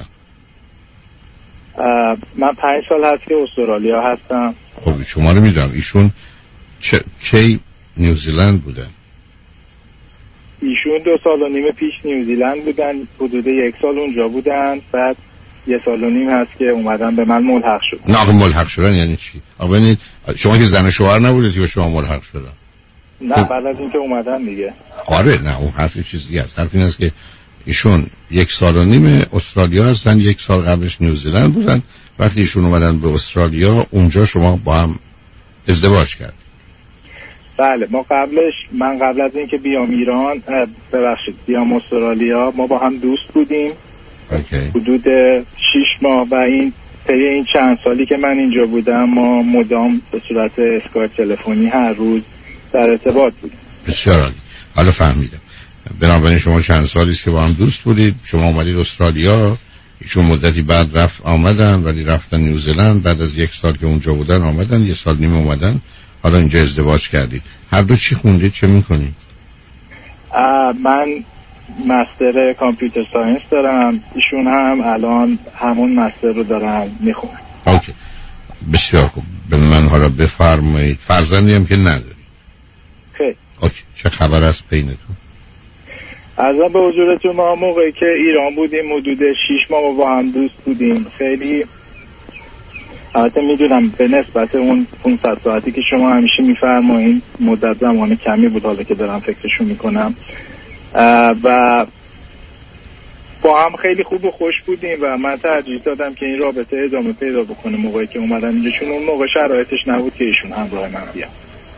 من پنج سال هست که استرالیا هستم. خب شما رو میدونم ایشون چه کی نیوزیلند بودن؟ ایشون دو سال و نیم پیش نیوزیلند بودن، حدود یک سال اونجا بودن، بعد یه سال و نیم هست که اومدن به من ملحق شد. نه ملحق شدن یعنی چی؟ آقا شما که زن و شوهر نبودید که به شما ملحق شدن؟ نه خب. بعد از اینکه اومدن دیگه. آره نه اون حرف چیز دیگه است. حرف این است که ایشون یک سال و نیم استرالیا هستن، یک سال قبلش نیوزیلند بودن. وقتی ایشون اومدن به استرالیا اونجا شما با هم ازدواج کردید. بله ما قبلش من قبل از اینکه بیام ایران ببخشید بیام استرالیا ما با هم دوست بودیم. اوکی. حدود شش ماه و این طی این چند سالی که من اینجا بودم ما مدام به صورت اسکایپ تلفنی هر روز در ارتباط بودیم. بسیار عالی. حالا فهمیدم. بنابراین شما چند سالی است که با هم دوست بودید، شما اومدید استرالیا، ایشون مدتی بعد رفت آمدن ولی رفتن نیوزیلند، بعد از یک سال که اونجا بودن آمدن، یک سال نیم اومدن، حالا اینجا ازدواج کردید. هر دو چی خوندید؟ چه میکنید؟ من مستر کامپیوتر ساینس دارم، ایشون هم الان همون مستر رو دارن میخونن. اوکی. بسیار خوب. به من حالا بفرمایید فرزندی هم که نداری؟ خیلی. اوکی. چه خبر از بینتون؟ ازم به حضورتون ما موقعی که ایران بودیم حدود شیش ماه با هم دوست بودیم. خیلی البته میدونم به نسبت اون پانصد ساعتی که شما همیشه میفرمایید مدت زمان کمی بود حالا که دارم فکرشو میکنم و با هم خیلی خوب و خوش بودیم و من ترجیح دادم که این رابطه ادامه پیدا بکنه. موقعی که اومدن اینجا چون اون موقع شرایطش نبود که ایشون همراه من بیام.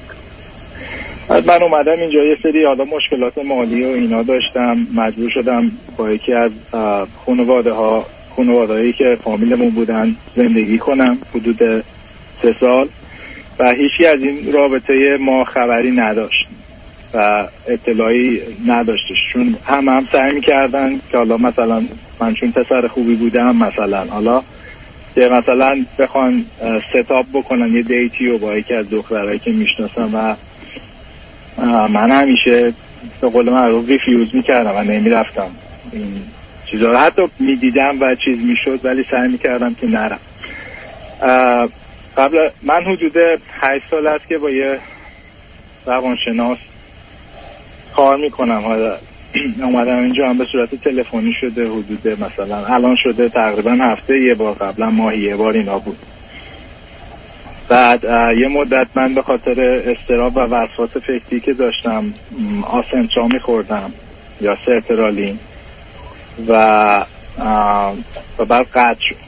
من اومدم اینجا یه سری حالا مشکلات مالی و اینا داشتم، مجبور شدم با یکی از خانواده ها خانواده‌ای که فامیلمون بودن زندگی کنم حدود سه سال و هیچی از این رابطه ما خبری نداشت و اطلاعی نداشتش، چون هم هم سعی می‌کردن که حالا مثلا من چون پسر خوبی بودم مثلا حالا که مثلا بخوان ستاپ بکنن یه دیتی و با یکی از دخترایی که میشناسم و من همیشه به قول معروف ریفیوز میکردم و نمیرفتم این چیزا رو، حتی میدیدم و چیز میشد ولی سعی میکردم که نرم. قبل من حدود هشت سال است که با یه روانشناس کار میکنم. حالا اومدم اینجا هم به صورت تلفنی شده، حدود مثلا الان شده تقریبا هفته یه بار، قبلا ماهی یه بار اینا بود. بعد یه مدت من به خاطر اضطراب و وسواس فکری که داشتم آسنترا میخوردم یا سرترالین و و بعد قطع شد.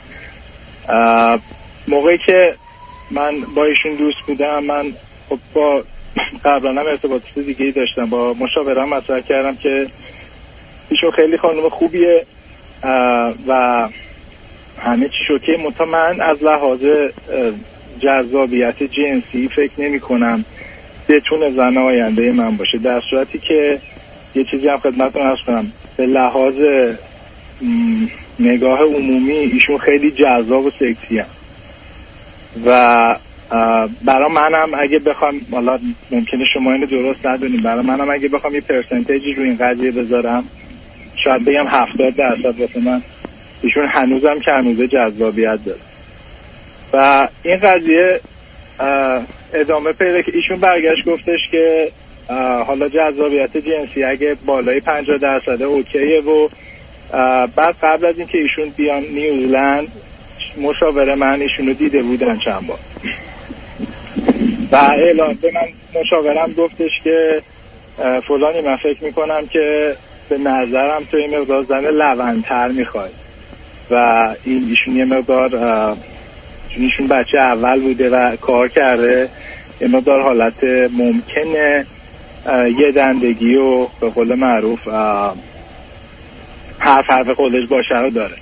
موقعی که من با ایشون دوست بودم من خب با قبلا هم ارتباطات دیگه داشتم، با مشاورم مطرح کردم که ایشون خیلی خانم خوبیه و همه چی شوکه، منتها من از لحاظ جذابیت جنسی فکر نمی کنم بتونه زن آینده من باشه، در صورتی که یه چیزی هم خدمتتون عرض کنم به لحاظ نگاه عمومی ایشون خیلی جذاب و سکسی هم و برای منم اگه بخوام، حالا ممکنه شما اینو درست ندونید، برای منم اگه بخوام یه پرسنتیجی رو این قضیه بذارم شاید بگم هفتاد درصد واسه من ایشون هنوزم که هنوزه جذابیت داره و این قضیه ادامه پیدا که ایشون برگشت گفتش که حالا جذابیت جنسی اگه بالای پنجاه درصد اوکیه و بعد قبل از اینکه ایشون بیان نیوزلند مشاور من ایشونو دیده بودن چند بار و اعلام به من مشاورم گفتش که فلانی من فکر میکنم که به نظرم تو یه مقدار زن لوندتر میخوای و این ایشون یه مقدار چون ایشون بچه اول بوده و کار کرده یه مقدار حالت ممکنه یه دندگی و به قول معروف حرف حرف قولش باشه رو داره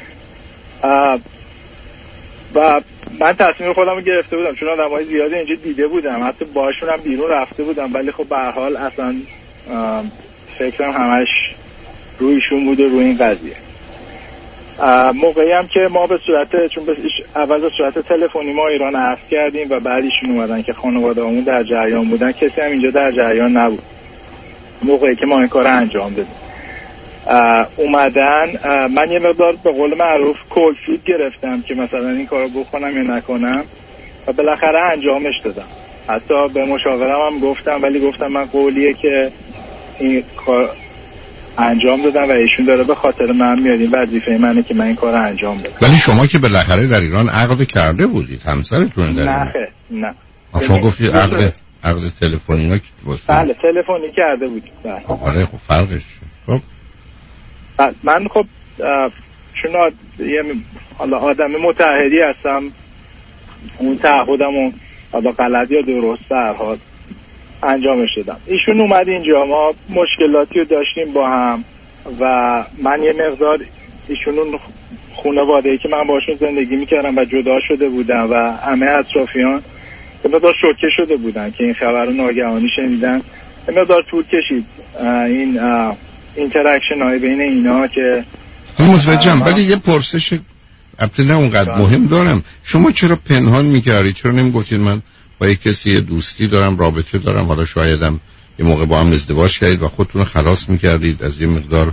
و من تصمیم خودم رو گرفته بودم چون آدمای زیادی اینجا دیده بودم، حتی باشون هم بیرون رفته بودم، ولی خب به هر حال اصلا فکرم همش رویشون بود و روی این قضیه. موقعی هم که ما به صورت چون اول به صورت تلفنی ما ایران عرض کردیم و بعدیشون اومدن که خانواده‌مون در جریان بودن، کسی هم اینجا در جریان نبود موقعی که ما این کار انجام دادیم. اومدن من یه مقدار به قول معروف کول فیت گرفتم که مثلا این کارو بکنم یا نکنم و بالاخره انجامش دادم. حتی به مشاورم هم گفتم، ولی گفتم من قولیه که این کار انجام دادم و ایشون داره به خاطر من میاد، این وظیفه منه که من این کار انجام بدم. ولی شما که بالاخره در ایران عقد کرده بودید، همسرتون در نه نه شما گفتید عقد عقد تلفنی ها بله تلفنی کرده بود. آره خب فرقش خب من خب چون یه حالا آدم متعهدی هستم، اون تعهدمون حالا غلط یا درست به هر حال انجامش دادم. ایشون اومد اینجا، ما مشکلاتی رو داشتیم با هم و من یه مقدار ایشون خانواده‌ای که من باشون زندگی میکردم و جدا شده بودم و همه اطرافیان یه مقدار شوکه شده بودن که این خبر رو ناگهانی شنیدن. یه مقدار طول کشید این اینتراکشن های بین اینا که متوجهم، ولی یه پرسش البته نه اونقدر مهم دارم. شما چرا پنهان میکردید؟ چرا نمیگفتید من با یک کسی دوستی دارم، رابطه دارم، حالا شایدم یه موقع با هم ازدواج کردید و خودتون رو خلاص میکردید از یه مقدار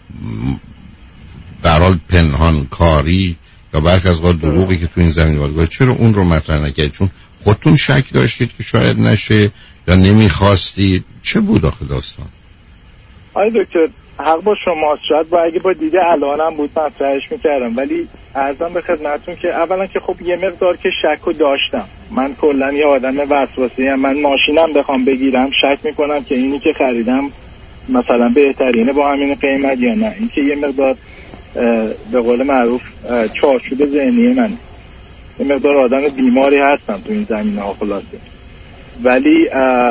در حال پنهان کاری یا برخی از اوقات دروغی که تو این زمین وارد؟ چرا اون رو مطرح نکردید؟ چون خودتون شک داشتید که شاید نشه یا نمیخواستید؟ چه بود آخه داستان؟ آی دکتر حق با شماست، شاید با اگه با دیده الانم بود مطرحش میکردم، ولی عرضم به خدمتتون که اولا که خب یه مقدار که شکو داشتم. من کلا یه آدم وسواسی ام، من ماشینم بخوام بگیرم شک میکنم که اینی که خریدم مثلا بهترینه با همین قیمت یا نه. این که یه مقدار به قول معروف چارچوب ذهنی من، یه مقدار آدم بیماری هستم تو این زمینه‌ها خلاصه. ولی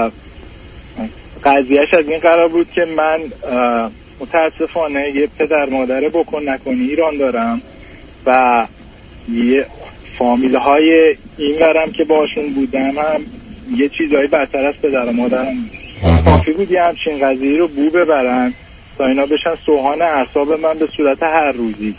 قضیهش از این قرار بود که من متاسفانه یه پدر مادره بکن نکنی ایران دارم و یه فامیل های این ورم که باشون بودم هم یه چیزایی بدتر از پدر مادرم کافی بود یه همچین قضیه رو بو ببرن تا اینا بشن سوهان اعصاب من به صورت هر روزی.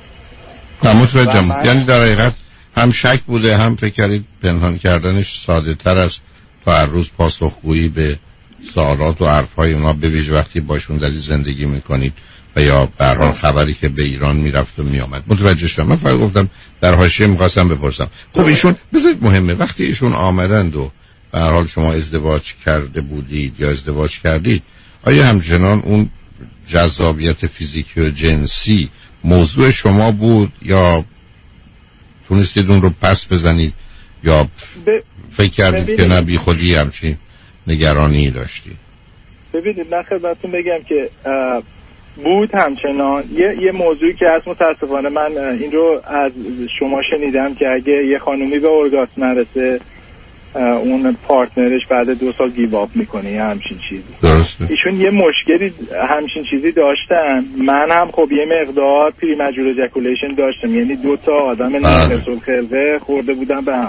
متوجهم. من... یعنی در حقیقت هم شک بوده، هم فکر کردید پنهان کردنش ساده تر است تا هر روز پاسخگویی به سوالات و حرفای اونا، به ویژه وقتی باشون در زندگی میکنید و یا به هر حال خبری که به ایران میرفت و میآمد. متوجه شدم. من فقط گفتم در حاشیه می‌خواستم بپرسم. خب ایشون بذارید مهمه وقتی ایشون آمدند و به هر حال شما ازدواج کرده بودید یا ازدواج کردید، آیا همچنان اون جذابیت فیزیکی و جنسی موضوع شما بود یا تونستید اون رو پس بزنید یا فکر کردید که نه بی خودی همچین نگرانی داشتی؟ ببینید من خدمتتون بگم که بود همچنان یه یه موضوعی که از متاسفانه من این رو از شما شنیدم که اگه یه خانومی به ارگاسم نرسه اون پارتنرش بعد دو سال گیو آپ میکنه یا همچین چیزی. درسته. ایشون یه مشکلی همچین چیزی داشتن، من هم خب یه مقدار پریمچور اجاکولیشن داشتم، یعنی دو تا آدم ناقص الخلقه خورده بودن به هم.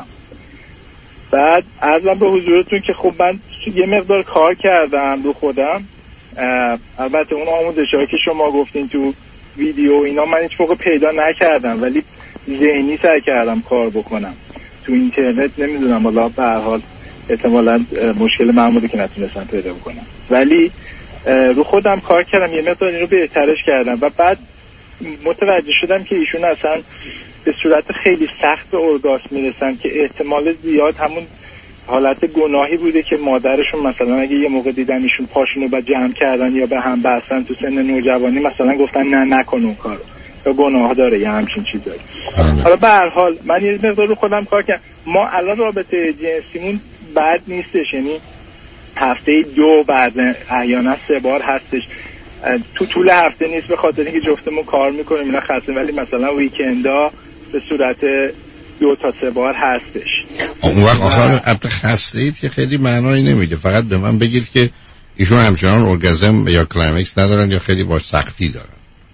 بعد عرضم به حضورتون که خب من یه مقدار کار کردم رو خودم، البته اون آموزش‌هایی که شما گفتین تو ویدیو اینا من هیچ موقع پیدا نکردم، ولی ذهنی سعی کردم کار بکنم تو اینترنت. نمیدونم حالا به هر حال احتمالاً مشکل معمولی که نتونستم پیدا بکنم، ولی رو خودم کار کردم، یه مقدار این رو بهترش کردم و بعد متوجه شدم که ایشون اصلا به صورت خیلی سخت به ارگاسم میرسن که احتمال زیاد همون حالت گناهی بوده که مادرشون مثلا اگه یه موقع دیدن ایشون پاشونو با جمع کردن یا به هم بستن تو سن نوجوانی مثلا گفتن نه نکن اون کارو یا گناه داره یا همچین چیزایی. حالا به هر حال من یه مقدار رو خودم کار کردم. ما الان رابطه جنسیمون بد نیستش، یعنی هفته دو بعد احیانا سه بار هستش، تو طول هفته نیست به خاطر اینکه جفتمون کار میکنیم اینا خاصه، ولی مثلا ویکندا به صورت دو تا سه بار هستش. اون وقت آخر البته خسته اید که خیلی معنایی نمیده. فقط به من بگید که ایشون همچنان ارگازم یا کلایمکس ندارن یا خیلی باش سختی دارن؟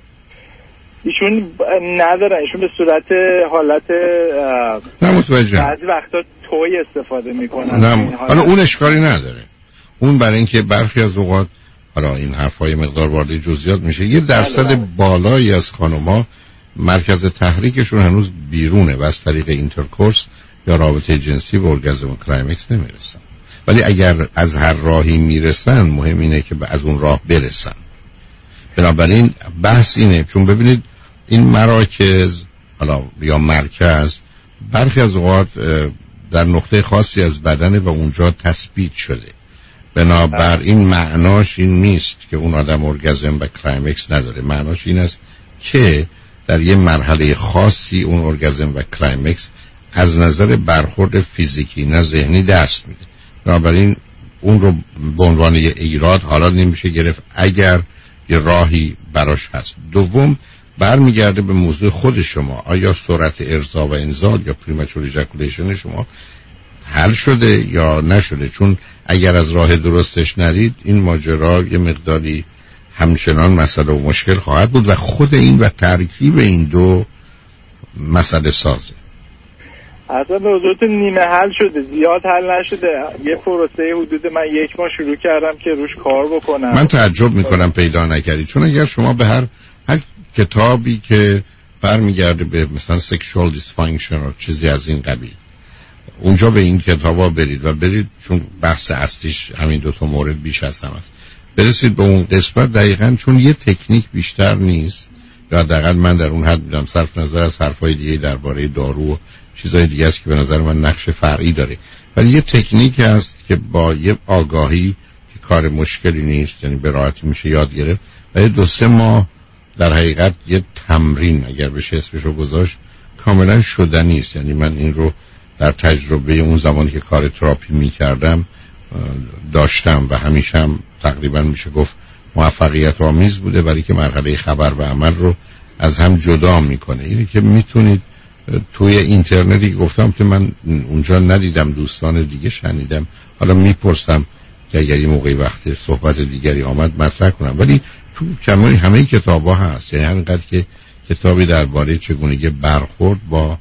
ایشون ندارن، ایشون به صورت حالت نه متوجه بعضی وقتا توی استفاده میکنن. نه حالا اون اشکالی نداره، اون برای اینکه برخی از اوقات حالا این حرفای مقدار وارد جزئیات میشه، یه درصد بالایی از خانم‌ها مرکز تحریکشون هنوز بیرونه و از طریق اینترکورس یا رابطه جنسی به ارگازم و کلایمکس نمیرسن. ولی اگر از هر راهی میرسن، مهم اینه که از اون راه برسن. بنابراین بحث اینه، چون ببینید این مراکز حالا یا مرکز برخی از اوقات در نقطه خاصی از بدن و اونجا تثبیت شده. بنابراین معناش این نیست که اون آدم ارگازم و کلایمکس نداره، معناش این است که در یه مرحله خاصی اون ارگازم و کلایمکس از نظر برخورد فیزیکی نه ذهنی دست میده. بنابراین اون رو به عنوان یه ایراد حالا نمیشه گرفت اگر یه راهی براش هست. دوم برمیگرده به موضوع خود شما، آیا سرعت ارضا و انزال یا پریمچور ایجاکولیشن شما حل شده یا نشده؟ چون اگر از راه درستش نرید این ماجرا یه مقداری همچنان مسئله و مشکل خواهد بود و خود این و ترکیب این دو مسئله سازه. اصلا به حضورت نیمه حل شده، زیاد حل نشده. یه پروسه حدود من یک ماه شروع کردم که روش کار بکنم. من تعجب میکنم پیدا نکردید، چون اگر شما به هر هر کتابی که برمیگرده به مثلا sexual dysfunction و چیزی از این قبیل، اونجا به این کتابا برید و برید، چون بحث اصلیش همین دو تا مورد بیش از هم است، برسید به اون قسمت دقیقاً، چون یه تکنیک بیشتر نیست، یا حداقل من در اون حد میدم صرف نظر از حرفای دیگه درباره دارو و چیزای دیگه است که به نظر من نقش فرعی داره، ولی یه تکنیک هست که با یه آگاهی که کار مشکلی نیست، یعنی به راحتی میشه یاد گرفت و یه دو سه ماه در حقیقت یه تمرین اگر بشه اسمشو گذاشت کاملا شدنی است. یعنی من این رو در تجربه اون زمانی که کار تراپی میکردم داشتم و همیشه هم تقریبا میشه گفت موفقیت آمیز بوده، ولی که مرحله خبر و عمل رو از هم جدا میکنه. اینی که میتونید توی اینترنتی گفتم که من اونجا ندیدم، دوستان دیگه شنیدم، حالا میپرسم که اگر یه موقعی وقتی صحبت دیگری آمد مطرح کنم، ولی تو کمانی همه کتابا هست. یعنی همینقدر که کتابی درباره چگونگی برخورد با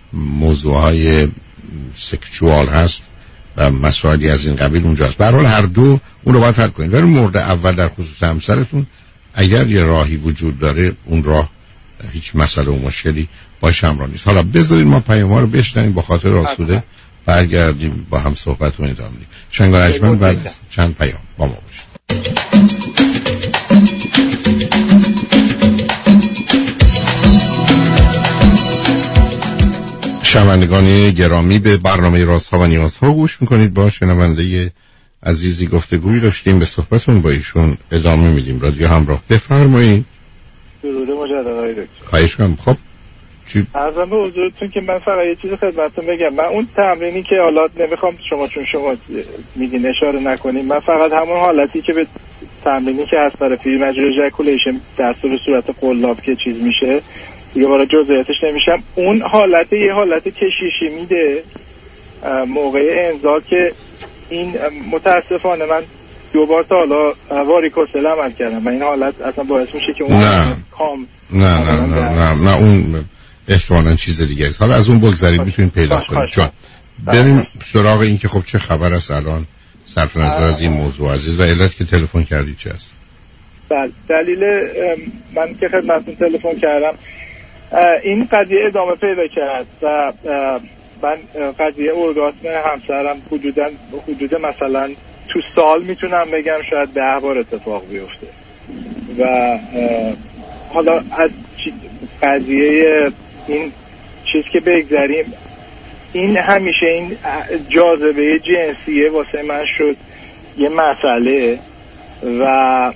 موضوعهای سکشوال هست و مسائلی از این قبیل اونجاست. به هر حال هر دو اون رو باید حل کنید. ولی مورد اول در خصوص همسرتون اگر یه راهی وجود داره، اون راه هیچ مسئله و مشکلی باش همراه نیست. حالا بذارید ما پیام‌ها رو بشنویم، با خاطر آسوده برگردیم با هم صحبت رو ادامه بدیم. شنگانجمن بعد چند پیام با ما باشید. شنوندگان گرامی، به برنامه رازها و نیازها گوش میکنید. با شنونده عزیزی گفتگویی داشتیم، به صحبتون با ایشون ادامه میدیم. رادیو همراه، بفرمایید. درود مجدد آقای دکتر. خواهش کنم. خب چی؟ عرضم به حضورتون که من فقط یه چیز خدمتتون بگم. من اون تمرینی که حالا نمیخوام شما چون شما میگین اشاره نکنید، من فقط همون حالتی که به تمرینی که از طرف پریمچور ایجاکولیشن در صورت قلاب که چیز میشه دیگه وارد جزئیاتش نمیشم، اون حالت یه حالت کشیشی میده موقع انزال که این متاسفانه من دو بار تا حالا واریکوسل عمل کردم و این حالت اصلا باعث میشه که اون نه کام نه نه نه نه, نه, نه اون احتمالاً چیز دیگه است. حالا از اون بگذارید، میتونید پیدا کنید. چون بریم سراغ این که خب چه خبر است الان صرف نظر از این موضوع عزیز و علت که تلفن کردی چه است؟ بله، دلیل من که خدمتتون تلفن کردم این قضیه ادامه پیدا کرد و من قضیه ارگاسم همسرم حدوداً حدود مثلا تو سال میتونم بگم شاید ده بار اتفاق بیفته و حالا از قضیه این چیز که بگذاریم، این همیشه این جاذبه جنسیه واسه من شد یه مسئله و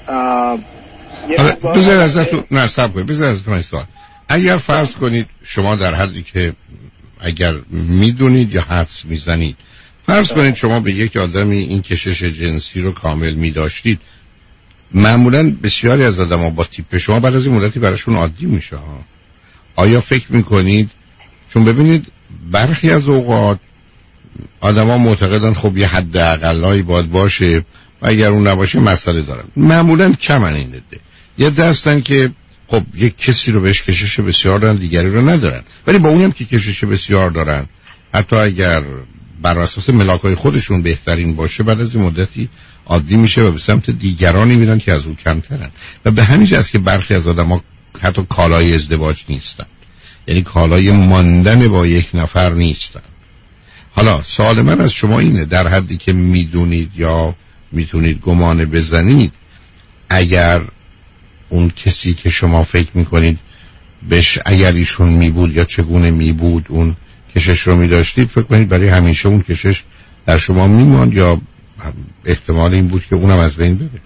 بذار ازتون نه سب کنید بذار ازتون این سوال، اگر فرض کنید شما در حدی که اگر میدونید یا حدس میزنید، فرض کنید شما به یک آدمی این کشش جنسی رو کامل میداشتید، معمولا بسیاری از آدم‌ها با تیپ شما بعد از این مدتی براشون عادی میشه ها. آیا فکر میکنید، چون ببینید برخی از اوقات آدما معتقدن خب یه حد اقلایی باید باشه و اگر اون نباشه مسئله دارن. معمولا کمن این ده. یه دستن که خب یک کسی رو بهش کشش بسیار دارن، دیگری رو ندارن، ولی با اونم که کشش بسیار دارن حتی اگر بر اساس ملاکای خودشون بهترین باشه بعد از این مدتی عادی میشه و به سمت دیگرانی میرن که از اون کمترن. و به همین جاست که برخی از آدما حتی کالای ازدواج نیستن، یعنی کالای ماندن با یک نفر نیستن. حالا سوال من از شما اینه، در حدی که میدونید یا میتونید گمان بزنید، اگر اون کسی که شما فکر میکنید بهش اگر ایشون میبود یا چگونه میبود اون کشش رو میداشتید، فکر کنید برای همیشه اون کشش در شما میماند یا احتمال این بود که اونم از بین بره؟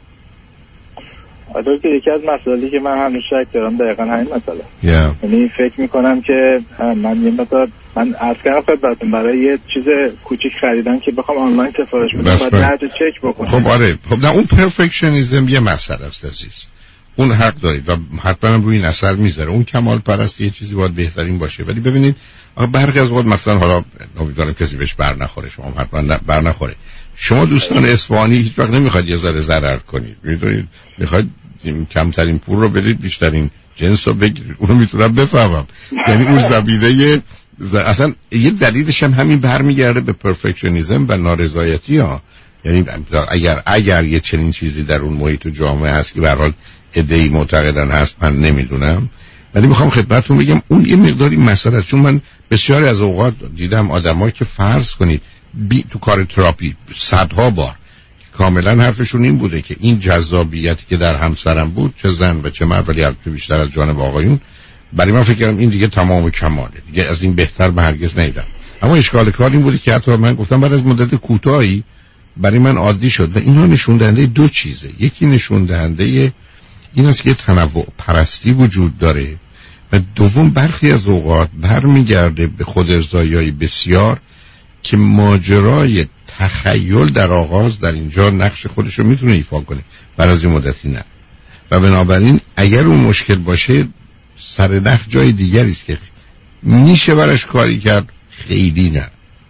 آره که یکی از مسائلی که من همیشه شک دارم دقیقا همین مسئله. yeah. یعنی فکر میکنم که من یه مقدار من عرض کردم خدمتتون برای یه چیز کوچیک خریدم که بخوام آنلاین سفارش بدم باید هر جا چک بکنم. خب آره، خب نه اون پرفکشنیسم یه مسئله است عزیز، اون حق دارید و حتما روی این اثر میذاره. اون کمال پرستی یه چیزی باید بهترین باشه، ولی ببینید برخی از وقت مثلا حالا امیدوارم کسی بهش بر نخوره، شما حتما بر نخوره، شما دوستان اصفهانی هیچ وقت نمیخواد یه ذره ضرر کنید، میدونید میخواد کمترین پول رو بدید بیشترین جنس رو بگیرید. اونو میتونم بفهمم، یعنی اون زبیده ز... اصلا یه دلیلش هم همین برمیگرده به پرفکشنیسم و نارضایتی ها. یعنی اگر اگر یه چنین چیزی در اون محیط و جامعه هست که به هر حال عده‌ای معتقدن هست، من نمیدونم، ولی میخوام خدمتتون بگم اون یه مقداری مسئله است. چون من بسیاری از اوقات دیدم آدمایی که فرض کنید بی تو کار تراپی صدها بار کاملا حرفشون این بوده که این جذابیتی که در همسرم بود، چه زن و چه مرد، ولی البته بیشتر از جانب آقایون، برای من فکر کردم این دیگه تمام و کماله، دیگه از این بهتر به هرگز ندیدم. اما اشکال کار این بوده که حتی من گفتم بعد از مدت کوتاهی برای من عادی شد و اینا نشون دهنده دو چیزه. یکی نشون دهنده این است که تنوع پرستی وجود داره و دوم برخی از اوقات برمیگرده به خود ارضایی بسیار که ماجرای تخیل در آغاز در اینجا نقش خودش رو میتونه ایفا کنه، بعد از این مدتی نه. و بنابراین اگر اون مشکل باشه سر نخ جای دیگری است که میشه براش کاری کرد، خیلی نه.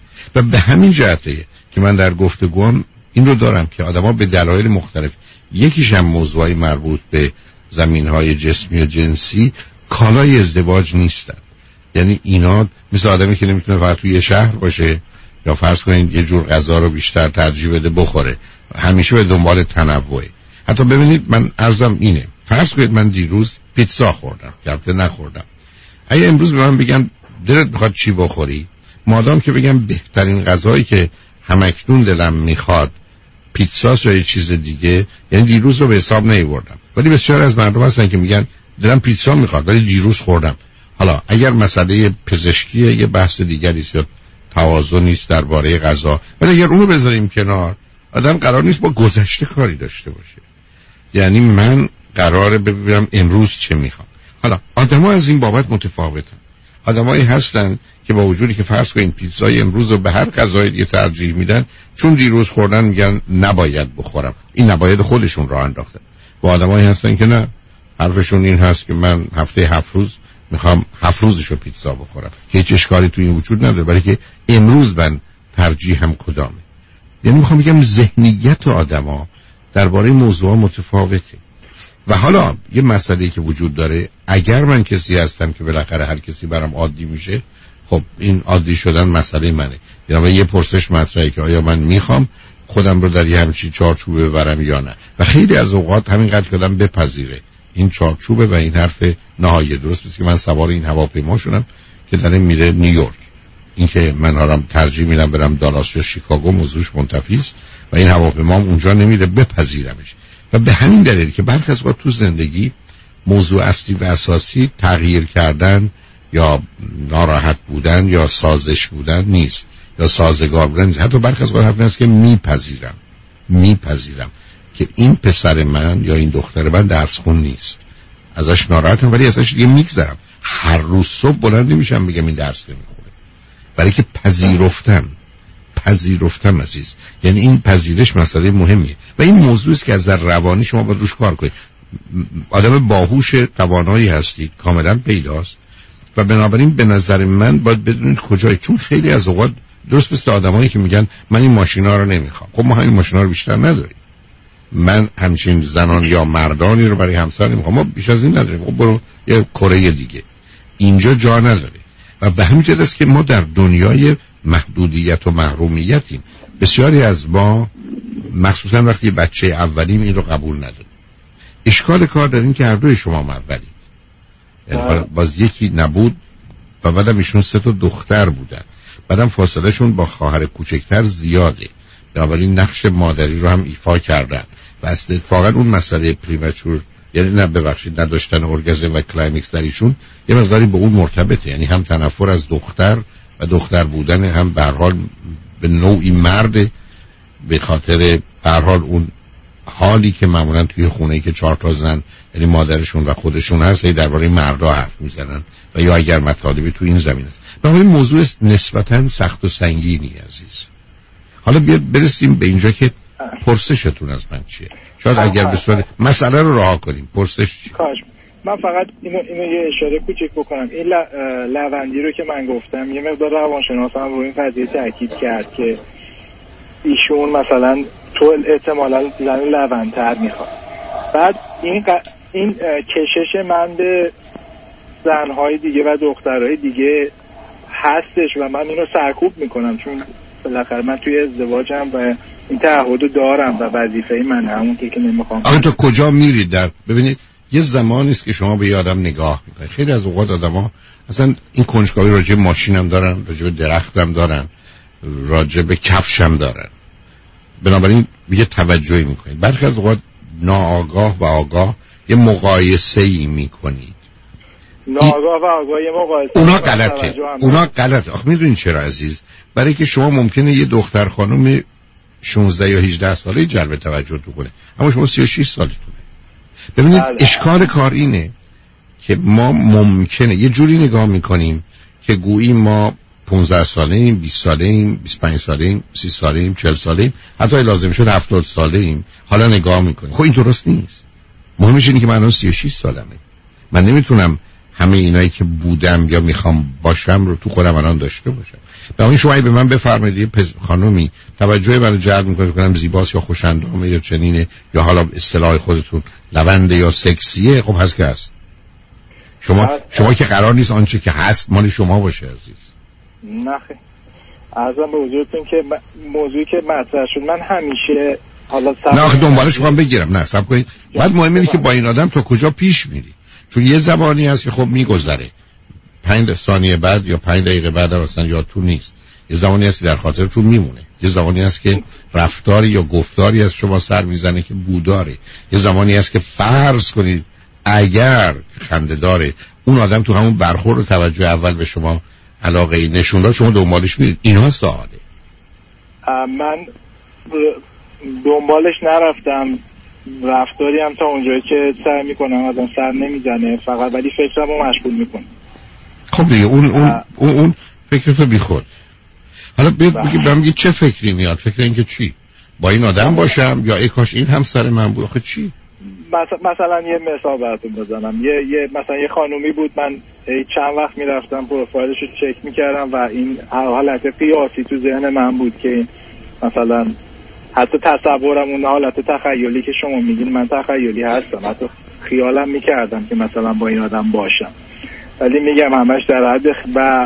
و به همین جهته که من در گفتگوام این رو دارم که آدما به دلایل مختلف، یکیش هم موضوعی مربوط به زمینهای جسمی و جنسی، کالای ازدواج نیستن. یعنی اینا مثل آدمی که نمیتونه فقط توی یه شهر باشه یا فرض کنید یه جور غذا رو بیشتر ترجیح بده بخوره، همیشه به دنبال تنوعه. حتی ببینید من عرضم اینه، فرض کنید من دیروز پیتزا خوردم، البته نخوردم. اگه امروز به من بگن دلت میخواد چی بخوری، مادام که بگم بهترین غذایی که همکنون دلم میخواد پیتزاست یا یه چیز دیگه، یعنی دیروز رو به حساب نمیبردم. ولی بسیار از مردم هستن که میگن دلم پیتزا میخواد ولی دیروز خوردم. حالا اگر مسئله پزشکی یه بحث دیگری است یا توازن نیست درباره غذا، ولی اگر اونو بذاریم کنار، آدم قرار نیست با گذشته کاری داشته باشه. یعنی من قراره ببینم امروز چه میخوام. حالا آدم‌ها از این بابت متفاوتن. آدمایی هستن که با وجودی که فرض کنین پیتزای امروز رو به هر غذای دیگه ترجیح میدن، چون دیروز خوردن میگن نباید بخورم. این نباید خودشون راه انداختن. و آدمایی هستن که نه، حرفشون این هست که من هفته هفت روز میخوام هفت روزشو پیتزا بخورم، که هیچ اشکالی تو این وجود نداره، برای که امروز من ترجیحم کدامه. یعنی میخوام بگم ذهنیت آدما درباره موضوع متفاوته. و حالا یه مسئله که وجود داره، اگر من کسی هستم که بالاخره هر کسی برام عادی میشه، خب این عادی شدن مسئله منه. یعنی یه پرسش مطرحه که آیا من میخوام خودم رو در یه همچین چارچوبه ببرم یا نه. و خیلی از اوقات همینقدر که آدم بپذیره این چارچوبه و این حرف نهایی درست است که من سوار این هواپیما شدم که داره میره نیویورک، این که من هارم ترجیح میدم برم دالاس یا شیکاگو موضوعش منتفی است و این هواپیما اونجا نمیره، بپذیرمش. و به همین دلیل که برخی از وقت تو زندگی موضوع اصلی و اساسی تغییر کردن یا ناراحت بودن یا سازش بودن نیست یا سازگار بودن نیست. حتی برخی از وقت حرف است که میپذیرم میپذیرم که این پسر من یا این دختر من درس خون نیست، ازش ناراحتم ولی ازش دیگه میگذرم. هر روز صبح بلند نمیشم بگم این درس نمیخونه، برای که پذیرفتم پذیرفتم عزیز. یعنی این پذیرش مسئله مهمیه و این موضوعی است که از روانی شما باید روش کار کنید. آدم باهوش توانایی هستید، کاملا پیداست، و بنابراین به نظر من باید بدونید کجایی. چون خیلی از اوقات درست مثل آدمایی که میگن من این ماشینا رو نمیخوام. خب ما همین ماشینا رو بیشتر نداریم. من همچین زنان یا مردانی رو برای همسر نمیخوام. ما بیش از این نداریم. خب برو یه کره دیگه. اینجا جا نداره. و به همین جهت است که ما در دنیای محدودیت و محرومیتیم. بسیاری از ما مخصوصا وقتی بچه اولیم این رو قبول نداریم. اشکال کار در این که هر دوی شما اولید. یعنی باز یکی نبود و بعدم ایشون سه تا دختر بودن. بعدم فاصله شون با خواهر کوچکتر زیاده. بنابراین نقش مادری رو هم ایفا کردن و اصلا اتفاقا اون مسئله پریمچور، یعنی نه ببخشید نداشتن ارگازم و کلایمکس در ایشون یه مقداری به اون مرتبطه. یعنی هم تنفر از دختر و دختر بودن، هم به هر حال به نوعی مرد، به خاطر به هر حال اون حالی که معمولا توی خونه‌ای که چهار تا زن یعنی مادرشون و خودشون هست درباره مردا حرف میزنن و یا اگر مطالبی تو این زمین است. بنابراین موضوع نسبتاً سخت و سنگینی عزیز. حالا بیاد برسیم به اینجا که پرسشتون از من چیه. شاید اگر به صورت مسئله رو رها کنیم. پرسش چیه؟ من فقط اینو اینو یه اشاره کوچیک بکنم. این لوندی رو که من گفتم یه مقدار روانشناسم رو این قضیه تاکید کرد که ایشون مثلا تو احتمالاً زن لوندتر میخواد. بعد این ق... این کشش من به زنهای دیگه و دخترهای دیگه هستش و من اینو سرکوب میکنم، چون بالاخره من توی ازدواجم و این تعهدو دارم و وظیفه من همون که نمیخوام. آخه تو کجا میرید؟ در ببینید یه زمانی است که شما به یه آدم نگاه میکنید. خیلی از اوقات آدما اصلا این کنجکاوی راجع به ماشینم دارن، راجع به درختم دارن، راجع به کفشم دارن. بنابراین یه توجهی میکنید. برخی از اوقات ناآگاه و آگاه یه مقایسه‌ای میکنید. ناآگاه و آگاه یه مقایسه. اونا غلطه. اونا غلطه. آخه میدونین چرا عزیز؟ برای که شما ممکنه یه دختر خانم شانزده یا هجده ساله جلب توجهتون کنه، اما شما سی و شش سالتونه. ببینید بله. اشکال کار اینه که ما ممکنه یه جوری نگاه میکنیم که گویی ما پانزده ساله ایم، بیست ساله ایم، بیست و پنج ساله ایم، سی ساله ایم، چهل ساله ایم، حتی لازم شد هفتاد ساله ایم. حالا نگاه میکنیم. خب این درست نیست. مهمش اینه که من الان سی و شش سالمه. من نمیتونم همه اینایی که بودم یا میخوام باشم رو تو خودم الان داشته باشم. بنابراین شما به من بفرمایید یه خانومی توجه منو جلب میکنه کنم زیباست یا خوش‌اندامه یا چنینه یا حالا اصطلاح خودتون لونده یا سکسیه، خب هست که هست. شما شما که قرار نیست آنچه که هست مال شما باشه عزیز. نه خیلی عرضم به حضورتون که موضوعی که مطرح شد من همیشه حالا نه آخه دنبالش میخوام بگیرم. نه صبر کنید. بعد مهم اینه که با این آدم تا کجا پیش میری، چون یه زبانی هست که خب میگذره پنج ثانیه بعد یا پنج دقیقه بعد اصلا یادتون نیست. یه زمانی هست در خاطرتون میمونه. یه زمانی هست که رفتاری یا گفتاری از شما سر میزنه که بوداره. یه زمانی هست که فرض کنید اگر خنده داره اون آدم تو همون برخورد و توجه اول به شما علاقه ای نشون داد، شما دنبالش میرید. اینها سواله. من دنبالش نرفتم، رفتاری هم تا اونجایی که سعی میکنم ازم سر نمیزنه فقط، ولی فکرمو مشغول میکنه. خب دیگه اون اون اون, اون فکرتو بیخود. حالا بگید بگید چه فکری میاد؟ فکر این که چی؟ با این آدم باشم یا ای کاش این هم سر من بود. آخه چی؟ مثلا یه مثال براتون بزنم. یه یه مثلا یه خانومی بود، من چند وقت میرفتم پروفایلش رو چک میکردم و این حالت قیاسی تو ذهن من بود که مثلا حتی تصورم اون حالت تخیلی که شما میگین من تخیلی هستم، حتی خیالم میکردم که مثلا با این آدم باشم، ولی میگم همش در حد و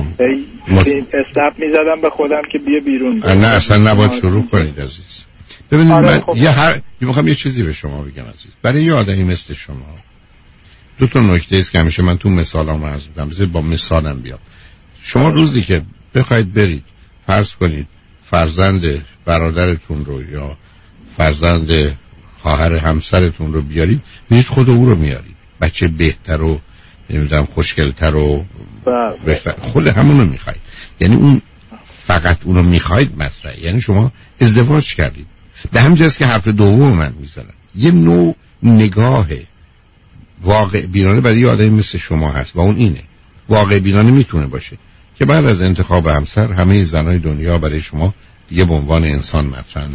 استپ میزدم به خودم که بیا بیرون. نه اصلا نباید شروع کنید عزیز. ببینید من خب یه هر میخوام یه چیزی به شما بگم عزیز. برای یه آدمی مثل شما دو تا نکته است که همیشه من تو مثالام عرض می‌کنم. بذارید با مثالم بیام. شما روزی که بخواید برید فرض کنید فرزند برادرتون رو یا فرزند خواهر همسرتون رو بیارید، میرید خود او رو میارید، بچه بهتر و نمیدونم خوشگل‌تر و بهتر، خود همون رو میخواید. یعنی اون فقط اون رو میخواید مطرحه. یعنی شما ازدواج کردید. به همین جاست که حرف دوم من میزنم. یه نوع نگاه واقع بینانه برای یه آدمی مثل شما هست و اون اینه. واقع بینانه میتونه باشه که بعد از انتخاب همسر همه زنای دنیا برای شما دیگه به عنوان انسان مطرح